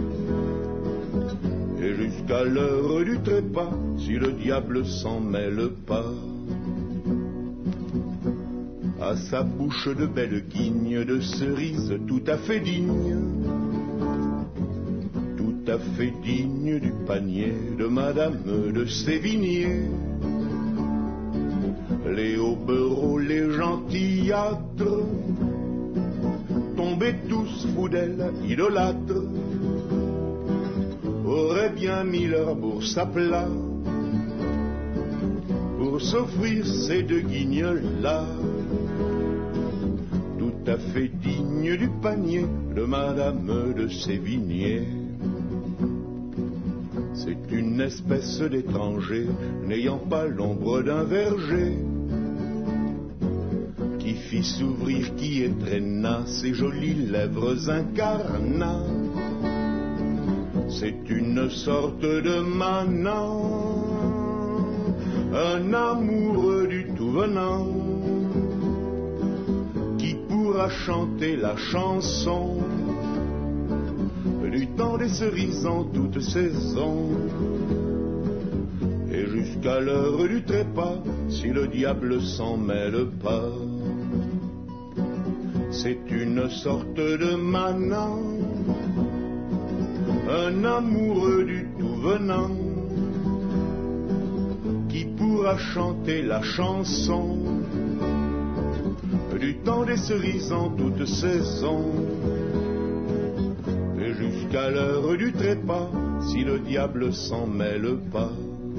Et jusqu'à l'heure du trépas, si le diable s'en mêle pas, à sa bouche de belles guignes de cerises tout à fait dignes, tout à fait digne du panier de Madame de Sévigné. Les hobereaux, les gentillâtres, tombés tous fous d'elle, idolâtres, auraient bien mis leur bourse à plat pour s'offrir ces deux guignes-là, tout à fait dignes du panier de Madame de Sévigné. C'est une espèce d'étranger n'ayant pas l'ombre d'un verger, qui fit s'ouvrir, qui étrenna ses jolies lèvres incarnat. C'est une sorte de manant, un amoureux du tout venant, qui pourra chanter la chanson du temps des cerises en toute saison. Et jusqu'à l'heure du trépas, si le diable s'en mêle pas, c'est une sorte de manant, un amoureux du tout venant, qui pourra chanter la chanson du temps des cerises en toute saison. Et jusqu'à l'heure du trépas, si le diable s'en mêle pas.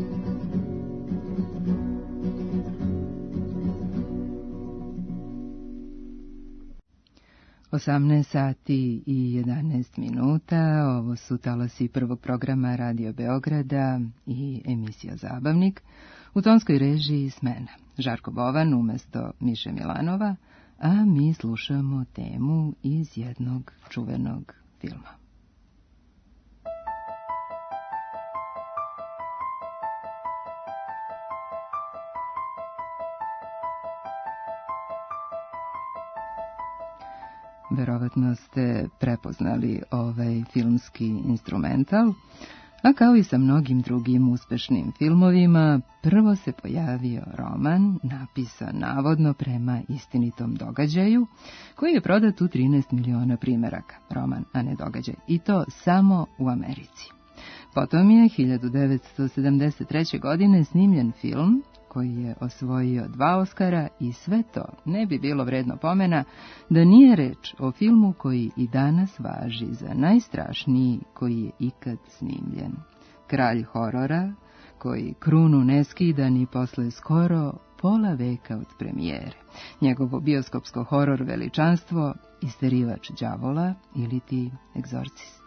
osamnaest sati i jedanaest minuta, ovo su talasi prvog programa Radio Beograda i emisija Zabavnik. U tonskoj režiji Smena. Žarko Bovan umjesto Miše Milanova, a mi slušamo temu iz jednog čuvenog filma. Verovatno ste prepoznali ovaj filmski instrumental, a kao i sa mnogim drugim uspešnim filmovima, prvo se pojavio roman, napisan navodno prema istinitom događaju, koji je prodat u trinaest miliona primeraka, roman, a ne događaj, i to samo u Americi. Potom je hiljadu devetsto sedamdeset treće. godine snimljen film koji je osvojio dva Oskara i sve to ne bi bilo vredno pomena da nije reč o filmu koji i danas važi za najstrašniji koji je ikad snimljen. Kralj horora koji krunu ne skida ni posle skoro pola veka od premijere. Njegovo bioskopsko horor veličanstvo, Isterivač đavola ili ti Egzorcist.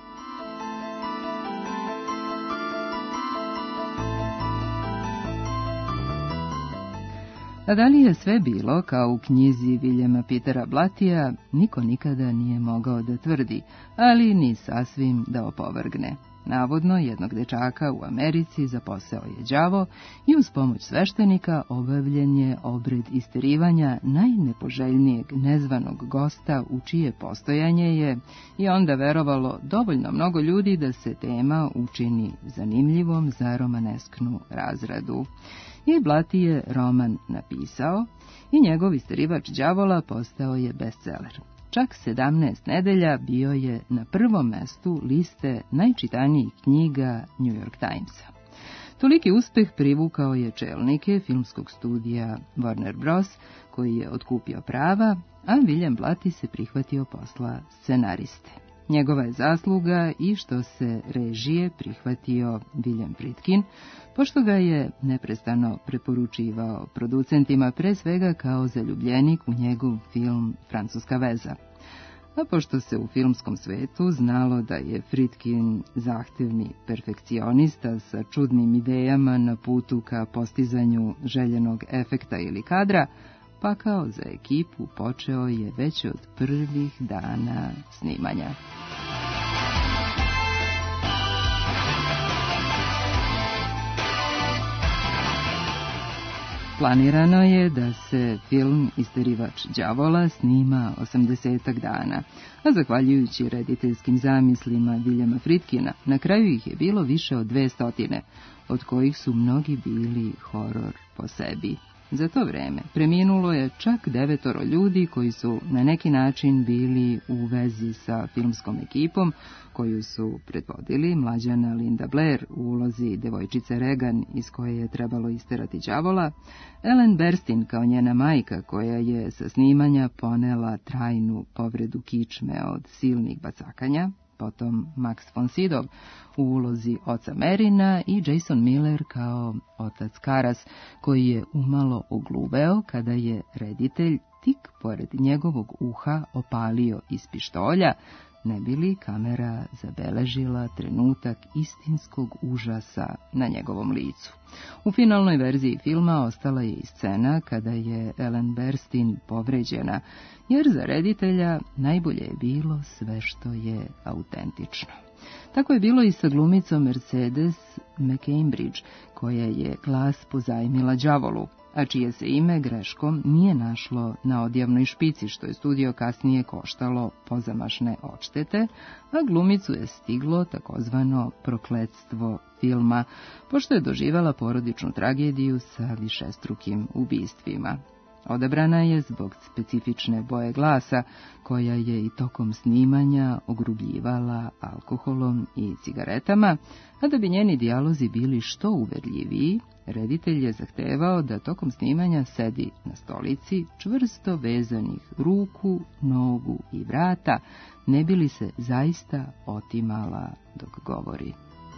A da li je sve bilo kao u knjizi Viljema Petera Blatija, niko nikada nije mogao da tvrdi, ali ni sasvim da opovrgne. Navodno, jednog dečaka u Americi zaposeo je đavo i uz pomoć sveštenika obavljen je obred isterivanja najnepoželjnijeg nezvanog gosta u čije postojanje je i onda verovalo dovoljno mnogo ljudi da se tema učini zanimljivom za romanesknu razradu. I Blati je roman napisao i njegov Isterivač đavola postao je bestseller. Čak sedamnaest nedelja bio je na prvom mestu liste najčitanijih knjiga New York Timesa. Toliki uspeh privukao je čelnike filmskog studija Warner Bros, koji je otkupio prava, a William Blatty se prihvatio posla scenariste. Njegova je zasluga i što se režije prihvatio William Friedkin, pošto ga je neprestano preporučivao producentima, pre svega kao zaljubljenik u njegov film Francuska veza. A pošto se u filmskom svetu znalo da je Friedkin zahtevni perfekcionista sa čudnim idejama na putu ka postizanju željenog efekta ili kadra, pa kao za ekipu počeo je već od prvih dana snimanja. Planirano je da se film Isterivač đavola snima osamdesetak dana, a zahvaljujući rediteljskim zamislima Viljama Fritkina, na kraju ih je bilo više od dve stotine, od kojih su mnogi bili horor po sebi. Za to vreme preminulo je čak devetoro ljudi koji su na neki način bili u vezi sa filmskom ekipom koju su predvodili mlađana Linda Blair u ulozi devojčice Regan iz koje je trebalo isterati đavola, Ellen Burstyn kao njena majka koja je sa snimanja ponela trajnu povredu kičme od silnih bacakanja, potom Max von Sydow u ulozi oca Merina i Jason Miller kao otac Karas, koji je umalo ogluveo kada je reditelj tik pored njegovog uha opalio iz pištolja, ne bi li kamera zabeležila trenutak istinskog užasa na njegovom licu. U finalnoj verziji filma ostala je i scena kada je Ellen Burstyn povređena, jer za reditelja najbolje je bilo sve što je autentično. Tako je bilo i sa glumicom Mercedes McCambridge, koja je glas pozajmila đavolu, a čije se ime greškom nije našlo na odjavnoj špici, što je studio kasnije koštalo pozamašne odštete, a glumicu je stiglo takozvano prokletstvo filma, pošto je doživjela porodičnu tragediju sa višestrukim ubistvima. Odabrana je zbog specifične boje glasa, koja je i tokom snimanja ogrubljivala alkoholom i cigaretama, a da bi njeni dijalozi bili što uverljiviji, reditelj je zahtevao da tokom snimanja sedi na stolici čvrsto vezanih ruku, nogu i vrata, ne bi li se zaista otimala dok govori.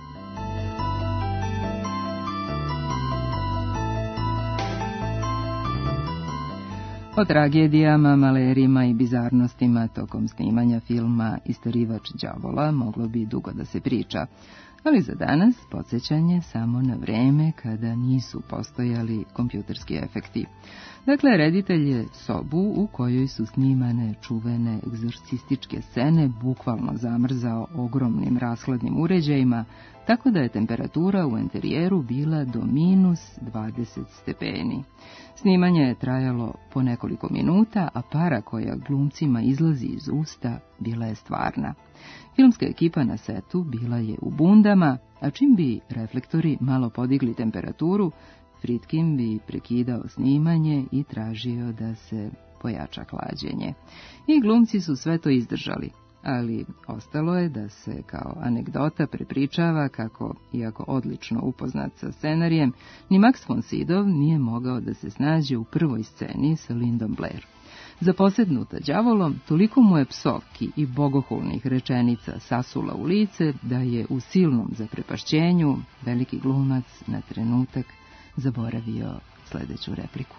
O tragedijama, malerima i bizarnostima tokom snimanja filma Isterivač đavola moglo bi dugo da se priča, ali za danas podsjećanje samo na vreme kada nisu postojali kompjuterski efekti. Dakle, reditelj je sobu u kojoj su snimane čuvene egzorcističke scene bukvalno zamrzao ogromnim rashladnim uređajima, tako da je temperatura u enterijeru bila do minus dvadeset stepeni. Snimanje je trajalo po nekoliko minuta, a para koja glumcima izlazi iz usta bila je stvarna. Filmska ekipa na setu bila je u bundama, a čim bi reflektori malo podigli temperaturu, Friedkin bi prekidao snimanje i tražio da se pojača hlađenje. I glumci su sve to izdržali, ali ostalo je da se kao anegdota prepričava kako, iako odlično upoznat sa scenarijem, ni Max von Sydow nije mogao da se snađe u prvoj sceni sa Lindom Blair. Zaposednuta đavolom, toliko mu je psovki i bogohulnih rečenica sasula u lice da je u silnom zaprepašćenju veliki glumac na trenutak zaboravio sljedeću repliku.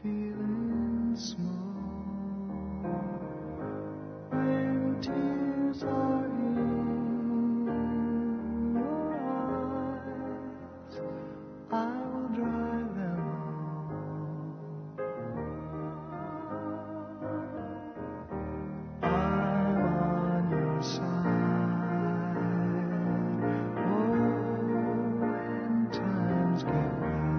feeling small. When tears are in your eyes, I will dry them all. I'm on your side. Oh, when times get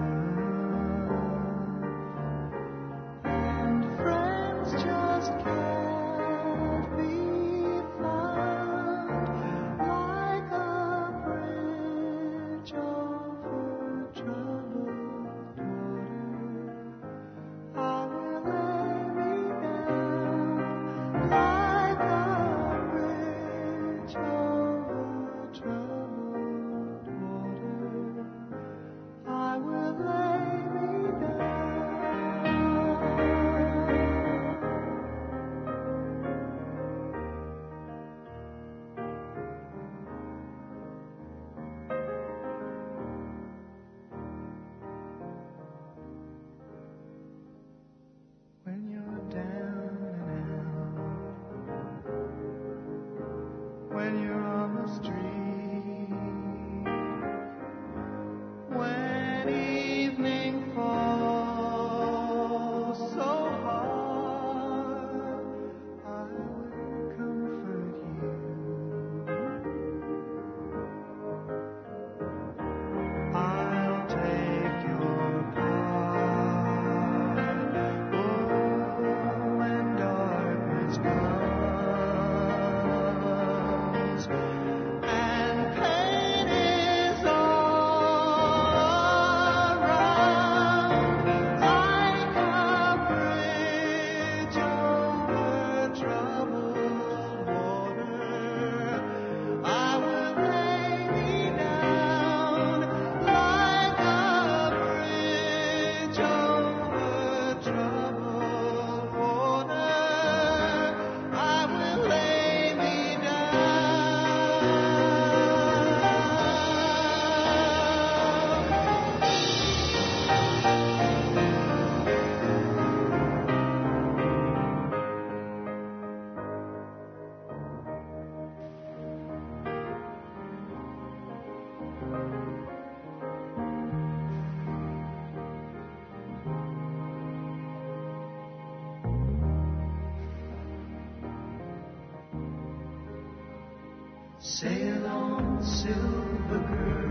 sail on, silver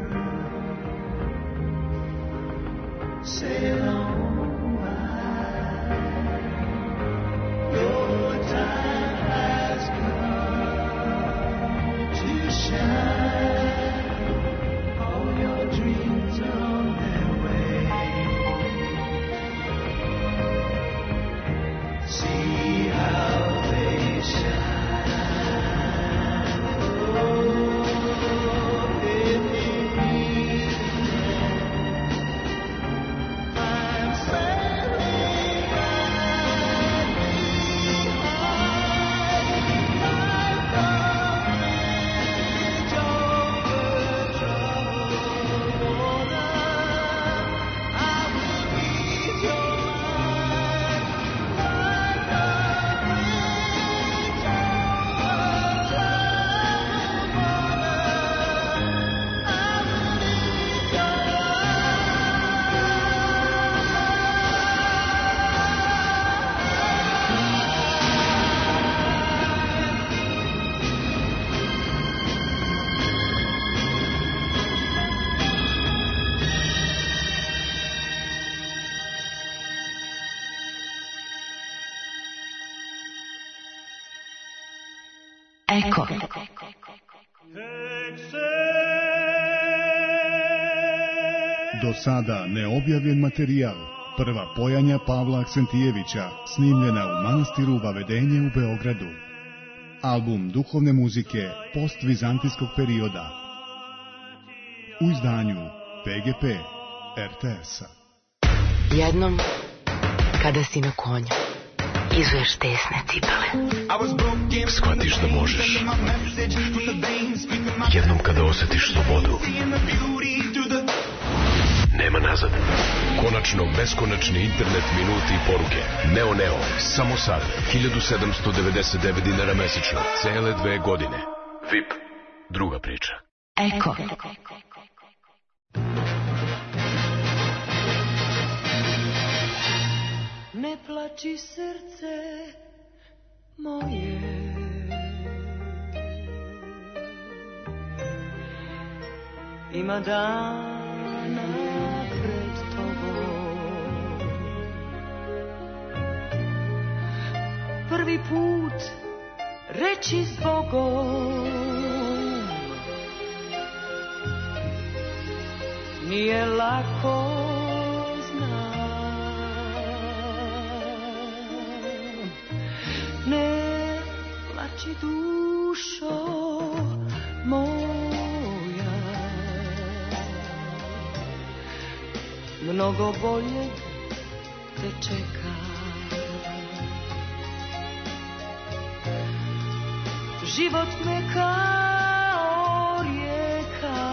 girl, sail on by. Your time has come to shine. All your dreams are on their way. See how they shine. Eko. Do sada neobjavljen materijal. Prva pojanja Pavla Aksentijevića, snimljena u manastiru Vavedenje u Beogradu. Album duhovne muzike postvizantijskog perioda. U izdanju P G P R T S-a. Jednom, kada si na konju, izuješ tesne cipele. Shvatiš da možeš. Jednom kada osjetiš slobodu, nema nazad. Konačno beskonačni internet, minuti i poruke. Neo Neo, samo sad, hiljadu sedamsto devedeset devet dinara mesečno, cele dve godine. V I P, druga priča. Eko. Ne plači srce moje, ima dana pred tobom. Prvi put reći zbogom nije lako, ne plači dušo moja, mnogo bolje te čeka. Život me kao rijeka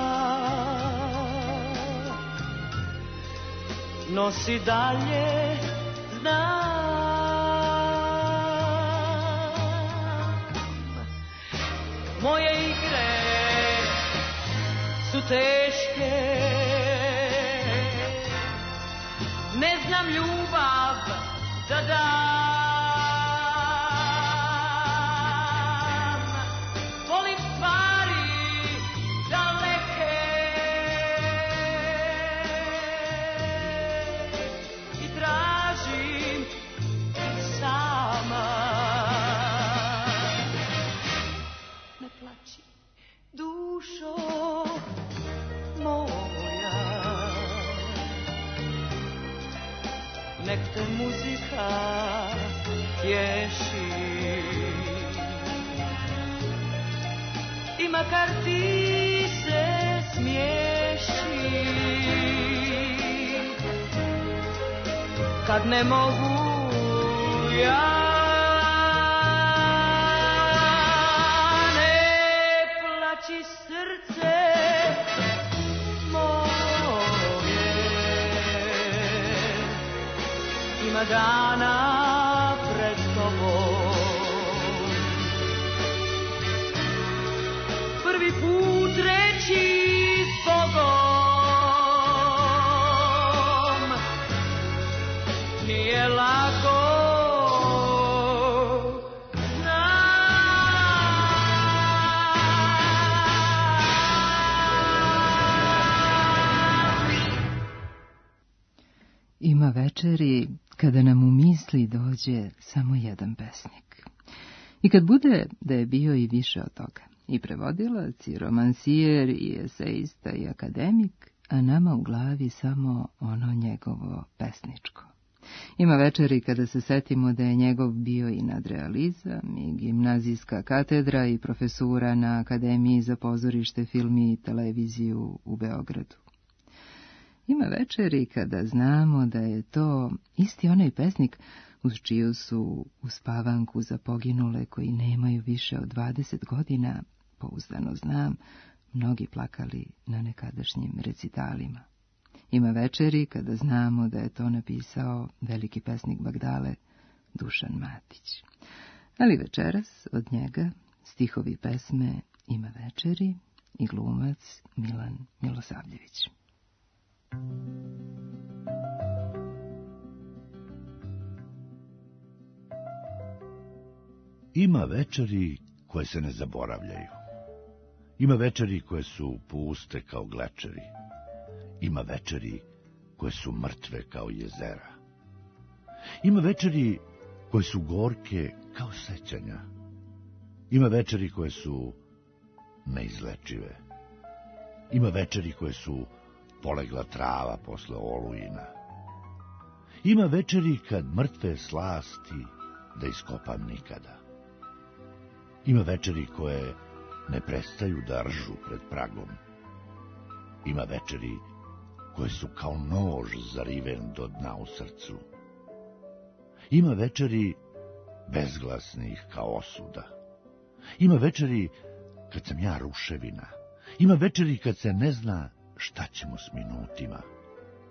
nosi dalje, znam. Moje igre su teške, ne znam ljubav da dam. Volim stvari daleke i tražim sama. Dušo moja, nek te muzika tješi, i makar ti se smiješi, kad ne mogu ja. Ima dana pred tobom, prvi put reći s Bogom nije lako, Ima večeri kada nam u misli dođe samo jedan pesnik. I kad bude da je bio i više od toga, i prevodilac, i romansijer, i esejista, i akademik, a nama u glavi samo ono njegovo pesničko. Ima večeri kada se setimo da je njegov bio i nadrealizam, i gimnazijska katedra, i profesura na Akademiji za pozorište, film i televiziju u Beogradu. Ima večeri kada znamo da je to isti onaj pesnik uz čiju su uspavanku za poginule koji nemaju više od dvadeset godina, pouzdano znam, mnogi plakali na nekadašnjim recitalima. Ima večeri kada znamo da je to napisao veliki pesnik Bagdale Dušan Matić. Ali večeras od njega stihovi pesme Ima večeri i glumac Milan Milosavljević. Ima večeri koje se ne zaboravljaju. Ima večeri koje su puste kao glečeri. Ima večeri koje su mrtve kao jezera. Ima večeri koje su gorke kao sećanja. Ima večeri koje su neizlečive. Ima večeri koje su polegla trava posle olujina. Ima večeri kad mrtve slasti da iskopam nikada. Ima večeri koje ne prestaju da ržu pred pragom. Ima večeri koje su kao nož zariven do dna u srcu. Ima večeri bezglasnih kao osuda. Ima večeri kad sam ja ruševina. Ima večeri kad se ne zna šta ćemo s minutima.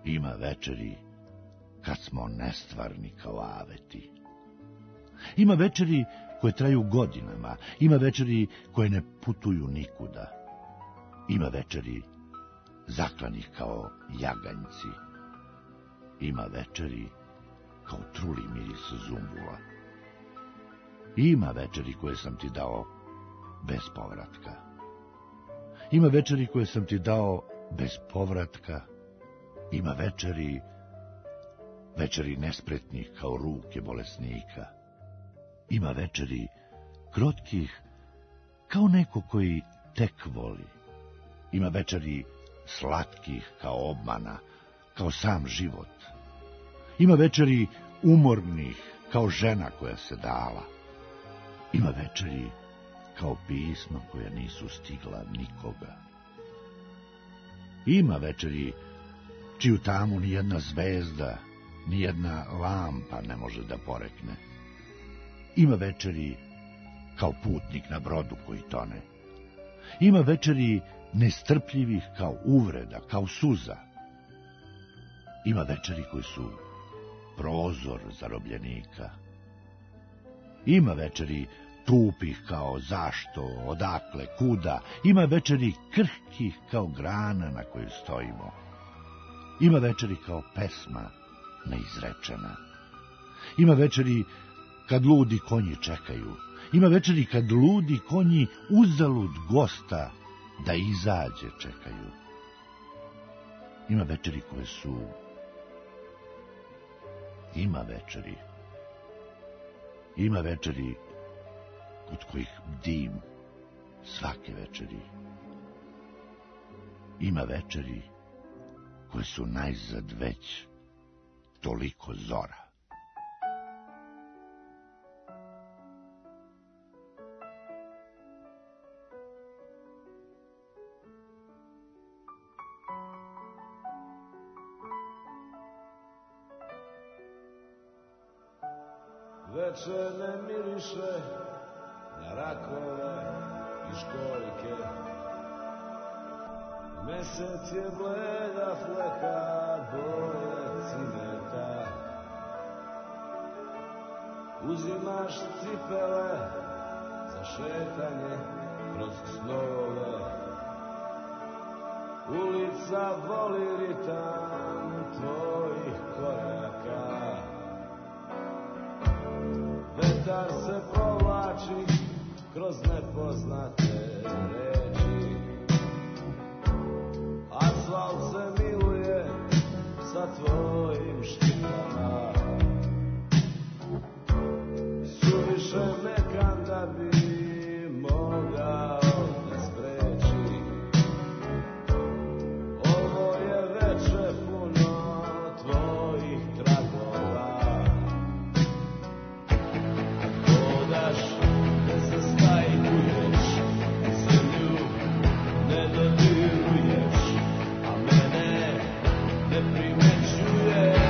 Ima večeri kad smo nestvarni kao aveti. Ima večeri koje traju godinama, ima večeri koje ne putuju nikuda. Ima večeri zaklanih kao jaganjci. Ima večeri kao truli miris zumbula. Ima večeri koje sam ti dao bez povratka. Ima večeri koje sam ti dao bez povratka. Ima večeri, večeri nespretnih kao ruke bolesnika. Ima večeri krotkih kao neko koji tek voli. Ima večeri slatkih kao obmana, kao sam život. Ima večeri umornih kao žena koja se dala. Ima večeri kao pisma koja nisu stigla nikoga. Ima večeri čiju tamu nijedna zvezda, nijedna lampa ne može da porekne. Ima večeri kao putnik na brodu koji tone. Ima večeri nestrpljivih kao uvreda, kao suza. Ima večeri koji su prozor zarobljenika. Ima večeri tupih kao zašto, odakle, kuda. Ima večeri krhkih kao grana na koju stojimo. Ima večeri kao pesma neizrečena. Ima večeri kad ludi konji čekaju. Ima večeri kad ludi konji uzalud gosta da izađe čekaju. Ima večeri koje su... Ima večeri. Ima večeri kod kojih bdim svake večeri. Ima večeri koje su najzad već toliko zora. Večer ne miriše na rakove i školjke. Mesec je bleda fleka boje cimeta. Uzimaš cipele za šetanje kroz snove. Ulica voli ritam tvojih koraka. Vetar se provlači kroz nepoznate reči. Asfalt se miluje sa tvojim štipama. Suviše mekan da bi mogao da spreči. Ovo je veče puno tvojih tragova. Hodaš da se stajkuješ, zemlju ne dodiruješ, a mene ne primećuješ.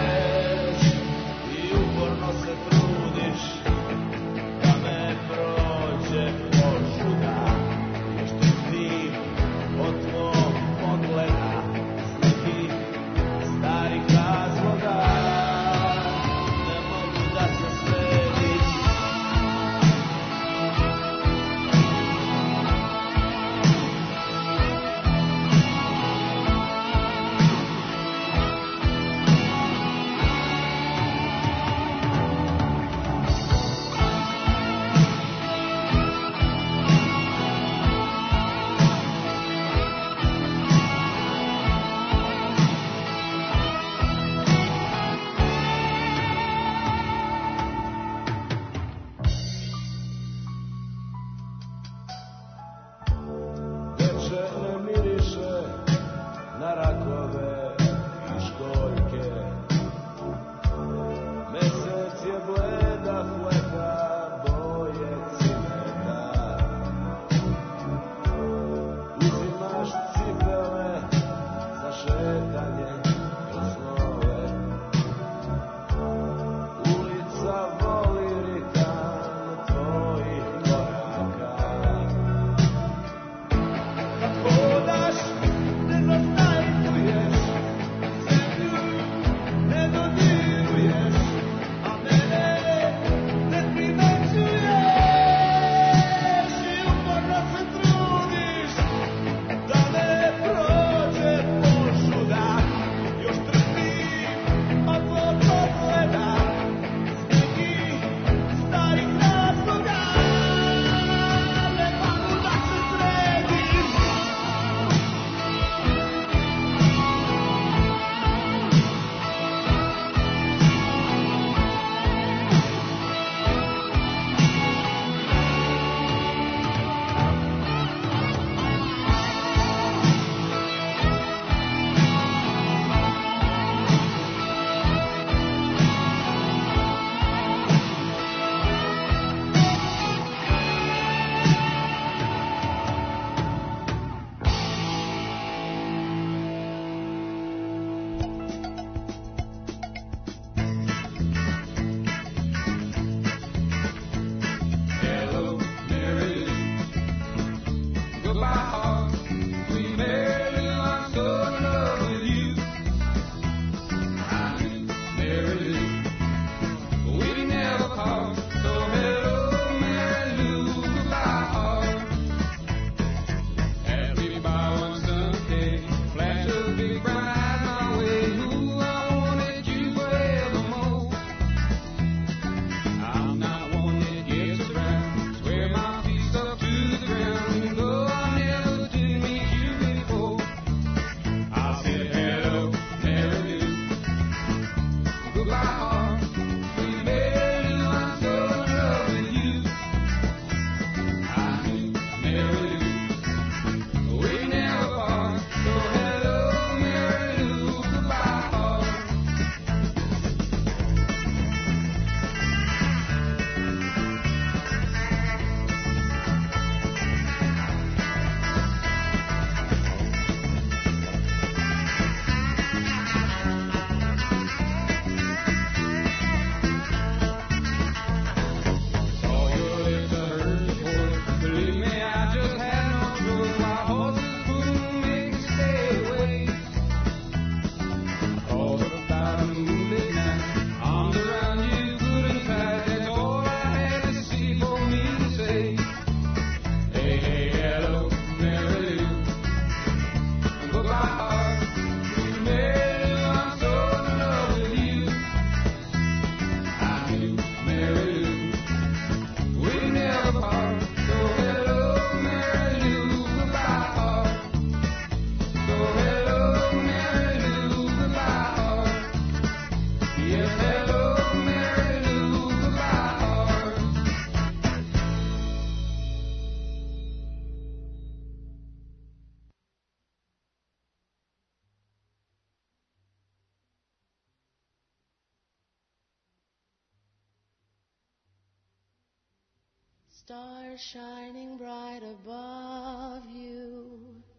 Stars shining bright above you.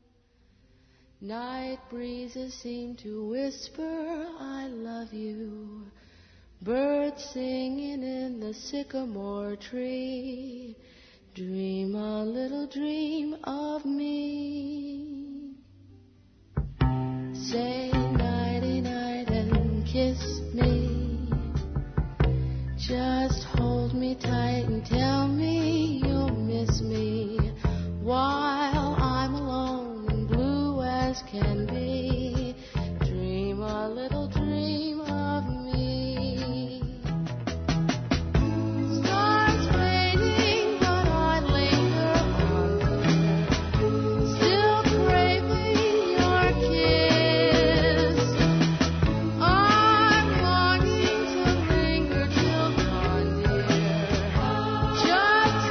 Night breezes seem to whisper, I love you. Birds singing in the sycamore tree. Dream a little dream of me. Say nighty night and kiss me. Just hold me tight and tell me you'll miss me while I'm alone and blue as can be. Dream a little dream of me. Stars fading, but I linger on there, still craving your kiss. I'm longing to linger till dawn, dear. Just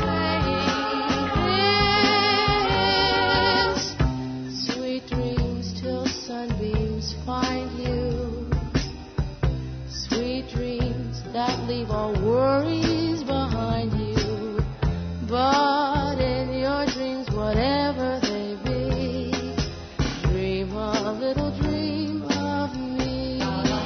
saying this. Sweet dreams till sunbeams find you. Sweet dreams that leave all worries behind you. But in your dreams, whatever they be, dream a little dream of me.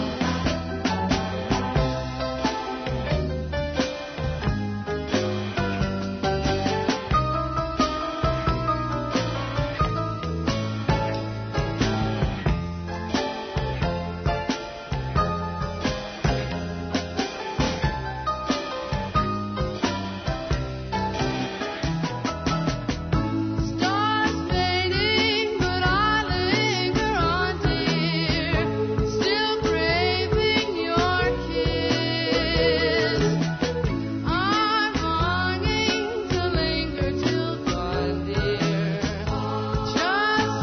Stars fading, but I linger on, dear, still craving your kiss. I'm longing to linger till dawn, dear. Just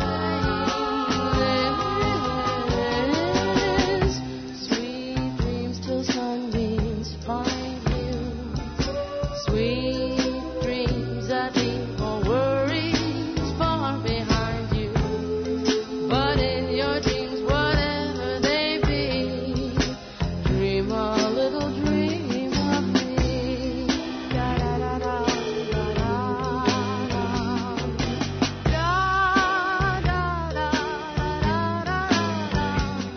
saying this. Sweet dreams till sunbeams find you. Sweet dreams that leave all worries far behind you. But in your dreams, whatever they be, dream a little dream of me. Da da da da da da da. Da da da da da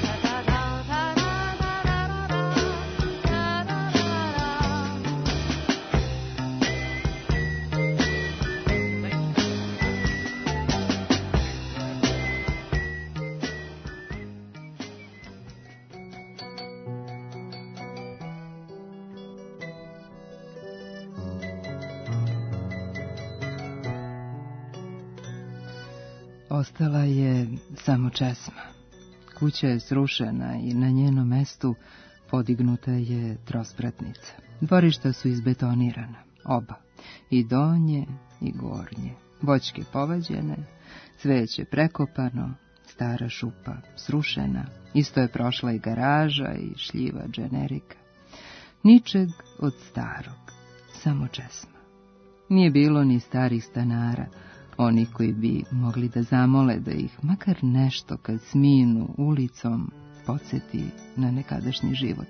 Ostala je samo česma. Kuća je srušena i na njenom mestu podignuta je trospratnica. Dvorišta su izbetonirana, oba, i donje i gornje. Voćke povađene, cveće prekopano, stara šupa srušena, isto je prošla i garaža i šljiva dženerika. Ničeg od starog, samo česma. Nije bilo ni starih stanara, oni koji bi mogli da zamole da ih makar nešto kad sminu ulicom podsjeti na nekadašnji život.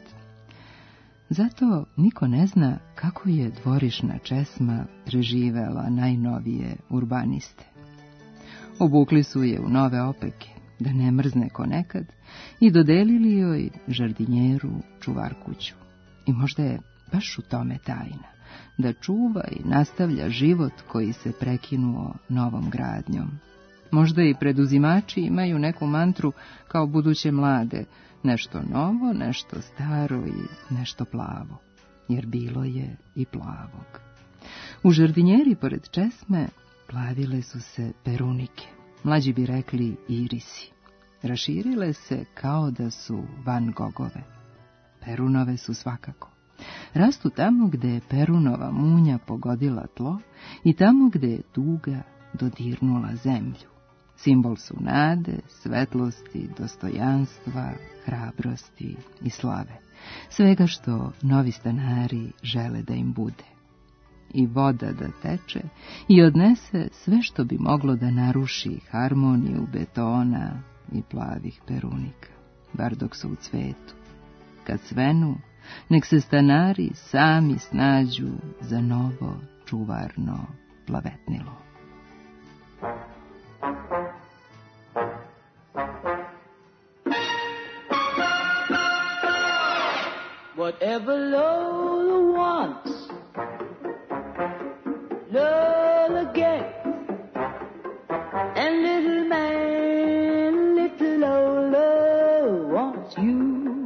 Zato niko ne zna kako je dvorišna česma preživela najnovije urbaniste. Obukli su je u nove opeke, da ne mrzne ko nekad, i dodelili joj žardinjeru čuvarkuću. I možda je baš u tome tajna, da čuva i nastavlja život koji se prekinuo novom gradnjom. Možda i preduzimači imaju neku mantru kao buduće mlade, nešto novo, nešto staro i nešto plavo, jer bilo je i plavog. U žardinjeri pored česme plavile su se perunike, mlađi bi rekli irisi. Raširile se kao da su Van Gogove. Perunove su svakako. Rastu tamo gde je perunova munja pogodila tlo i tamo gde je tuga dodirnula zemlju. Simbol su nade, svetlosti, dostojanstva, hrabrosti i slave. Svega što novi stanari žele da im bude. I voda da teče i odnese sve što bi moglo da naruši harmoniju betona i plavih perunika, bar dok su u cvetu. Kad svenu, nek se stanari sami snađu za novo čuvarno plavetnilo. Whatever Lola wants, Lola gets. And little man, little Lola wants you.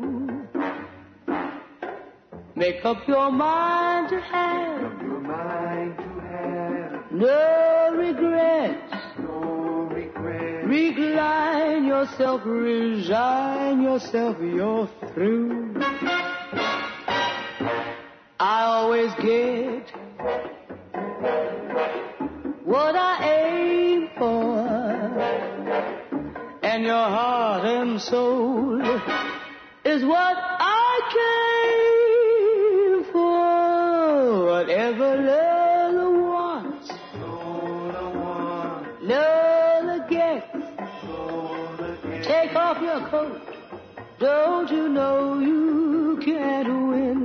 Make up your mind to have, your mind to have no regrets, no regrets. Recline yourself, resign yourself, you're through. I always get what I aim for, and your heart and soul is what I came for. Whatever Lola wants, Lola wants, Lola gets. Lola gets. Take off your coat, don't you know you can't win?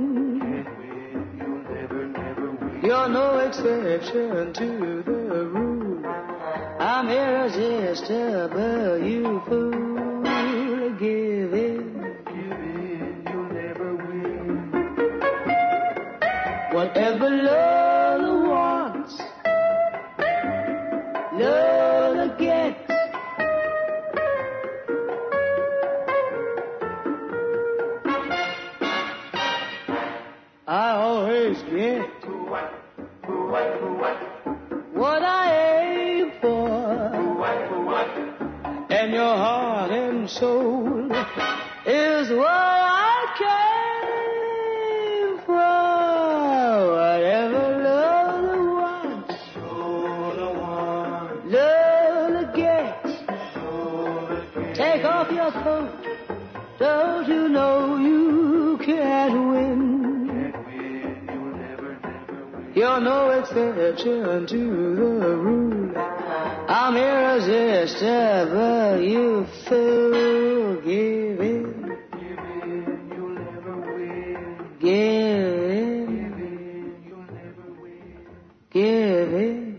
You're no exception to the rule. I'm irresistible, you fool. Give in, give in, you'll never win. Whatever Lola wants, Lola gets. I always get what I aim for, and your heart and soul is what I came for. Whatever Lola wants, Lola wants, Lola gets. Take off your coat, don't you know you can't win? You're no exception to the rule. I'm irresistible, you fool. Give in, give in, you'll never win. Give in, give in, you'll never win. Give in.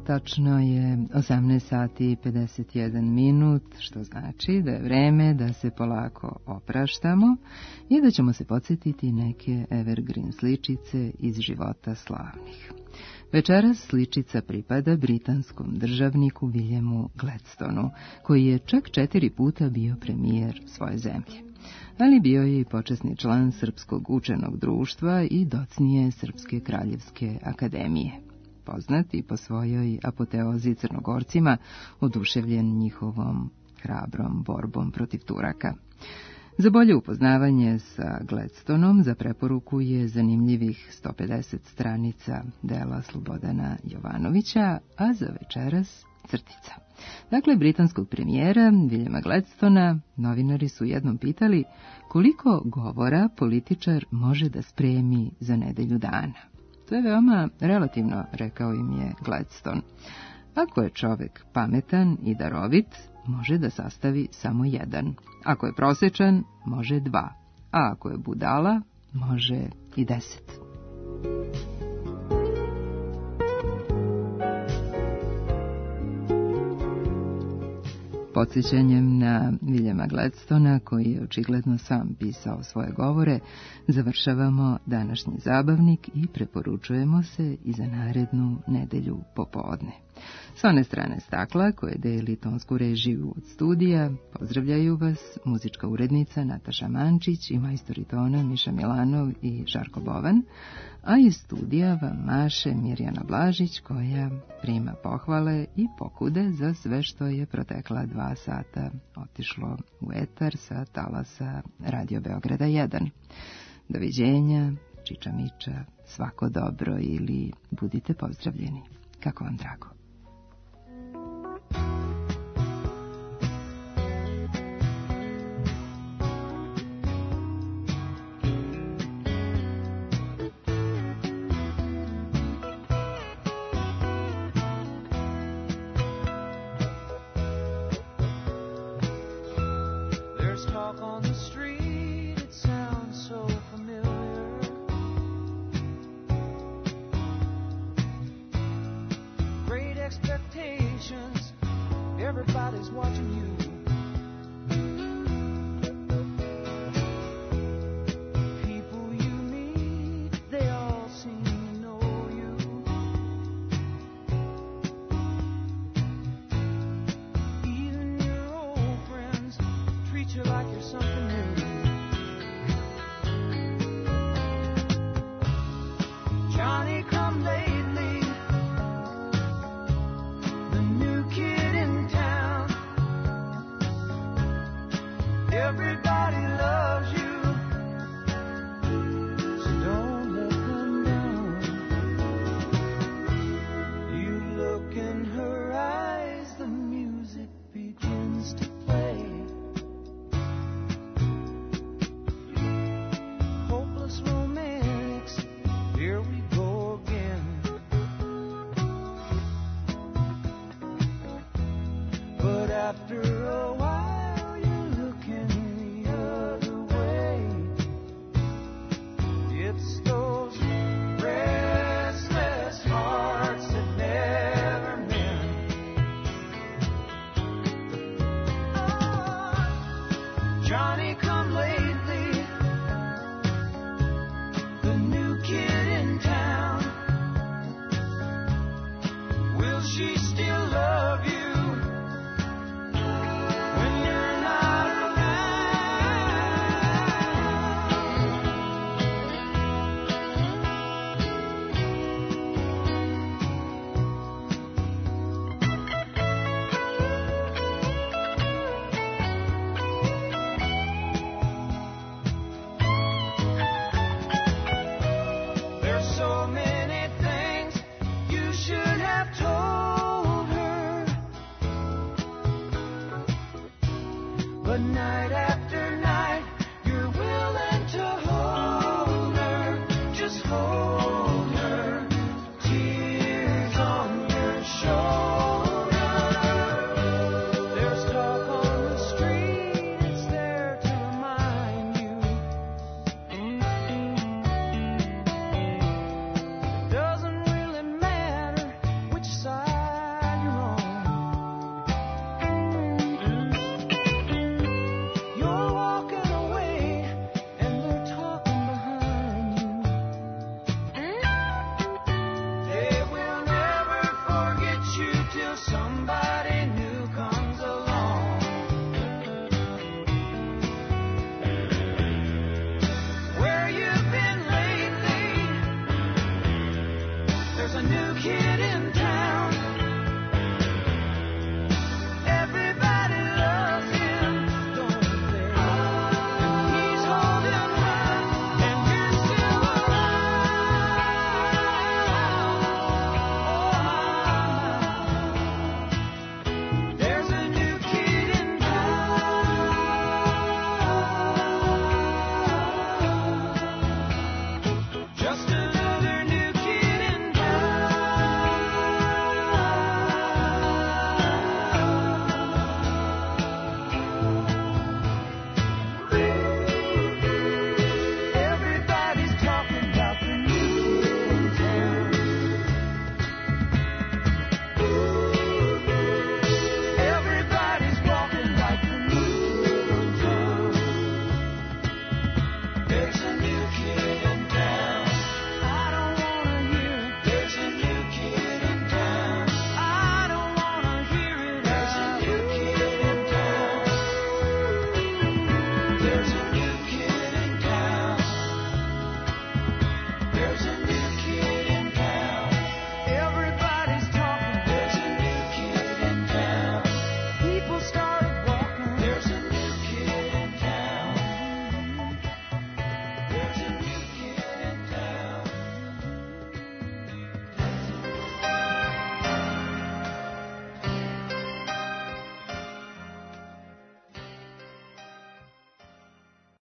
Tačno je osamnaest sati i pedeset jedan minut, što znači da je vreme da se polako opraštamo i da ćemo se podsjetiti neke evergreen sličice iz života slavnih. Večeras sličica pripada britanskom državniku Williamu Gladstonu, koji je čak četiri puta bio premijer svoje zemlje. Ali bio je i počasni član Srpskog učenog društva i docnije Srpske kraljevske akademije. Poznat i po svojoj apoteozi Crnogorcima, oduševljen njihovom hrabrom borbom protiv Turaka. Za bolje upoznavanje sa Gladstonom za preporuku je zanimljivih sto pedeset stranica dela Slobodana Jovanovića, a za večeras crtica. Dakle, britanskog premijera Williama Gladstona novinari su jednom pitali koliko govora političar može da spremi za nedelju dana. To je veoma relativno, rekao im je Gladstone. Ako je čovek pametan i darovit, može da sastavi samo jedan. Ako je prosečan, može dva. A ako je budala, može i deset. Podsjećanjem na Williama Gladstona, koji je očigledno sam pisao svoje govore, završavamo današnji zabavnik i preporučujemo se i za narednu nedelju popodne. S one strane stakla, koje deli tonsku režiju od studija, pozdravljaju vas muzička urednica Nataša Mančić i majstori tona Miša Milanov i Žarko Bovan, a iz studija vam maše Mirjana Blažić, koja prima pohvale i pokude za sve što je protekla dva sata otišlo u etar sa talasa Radio Beograda jedan. Doviđenja, čiča miča, svako dobro ili budite pozdravljeni. Kako vam drago. Everybody's watching you. People you meet, they all seem to know you. Even your old friends treat you like you're something new. Johnny come lately, the new kid in town. Everybody loves you, so don't let them down. You look in her eyes, the music begins to play. Hopeless romantics, here we go again. But after a while, you're looking the other way. It's those restless hearts that never mend. Oh, Johnny come lately, the new kid in town. Will she still love you? There's so many things you should have told her, but night after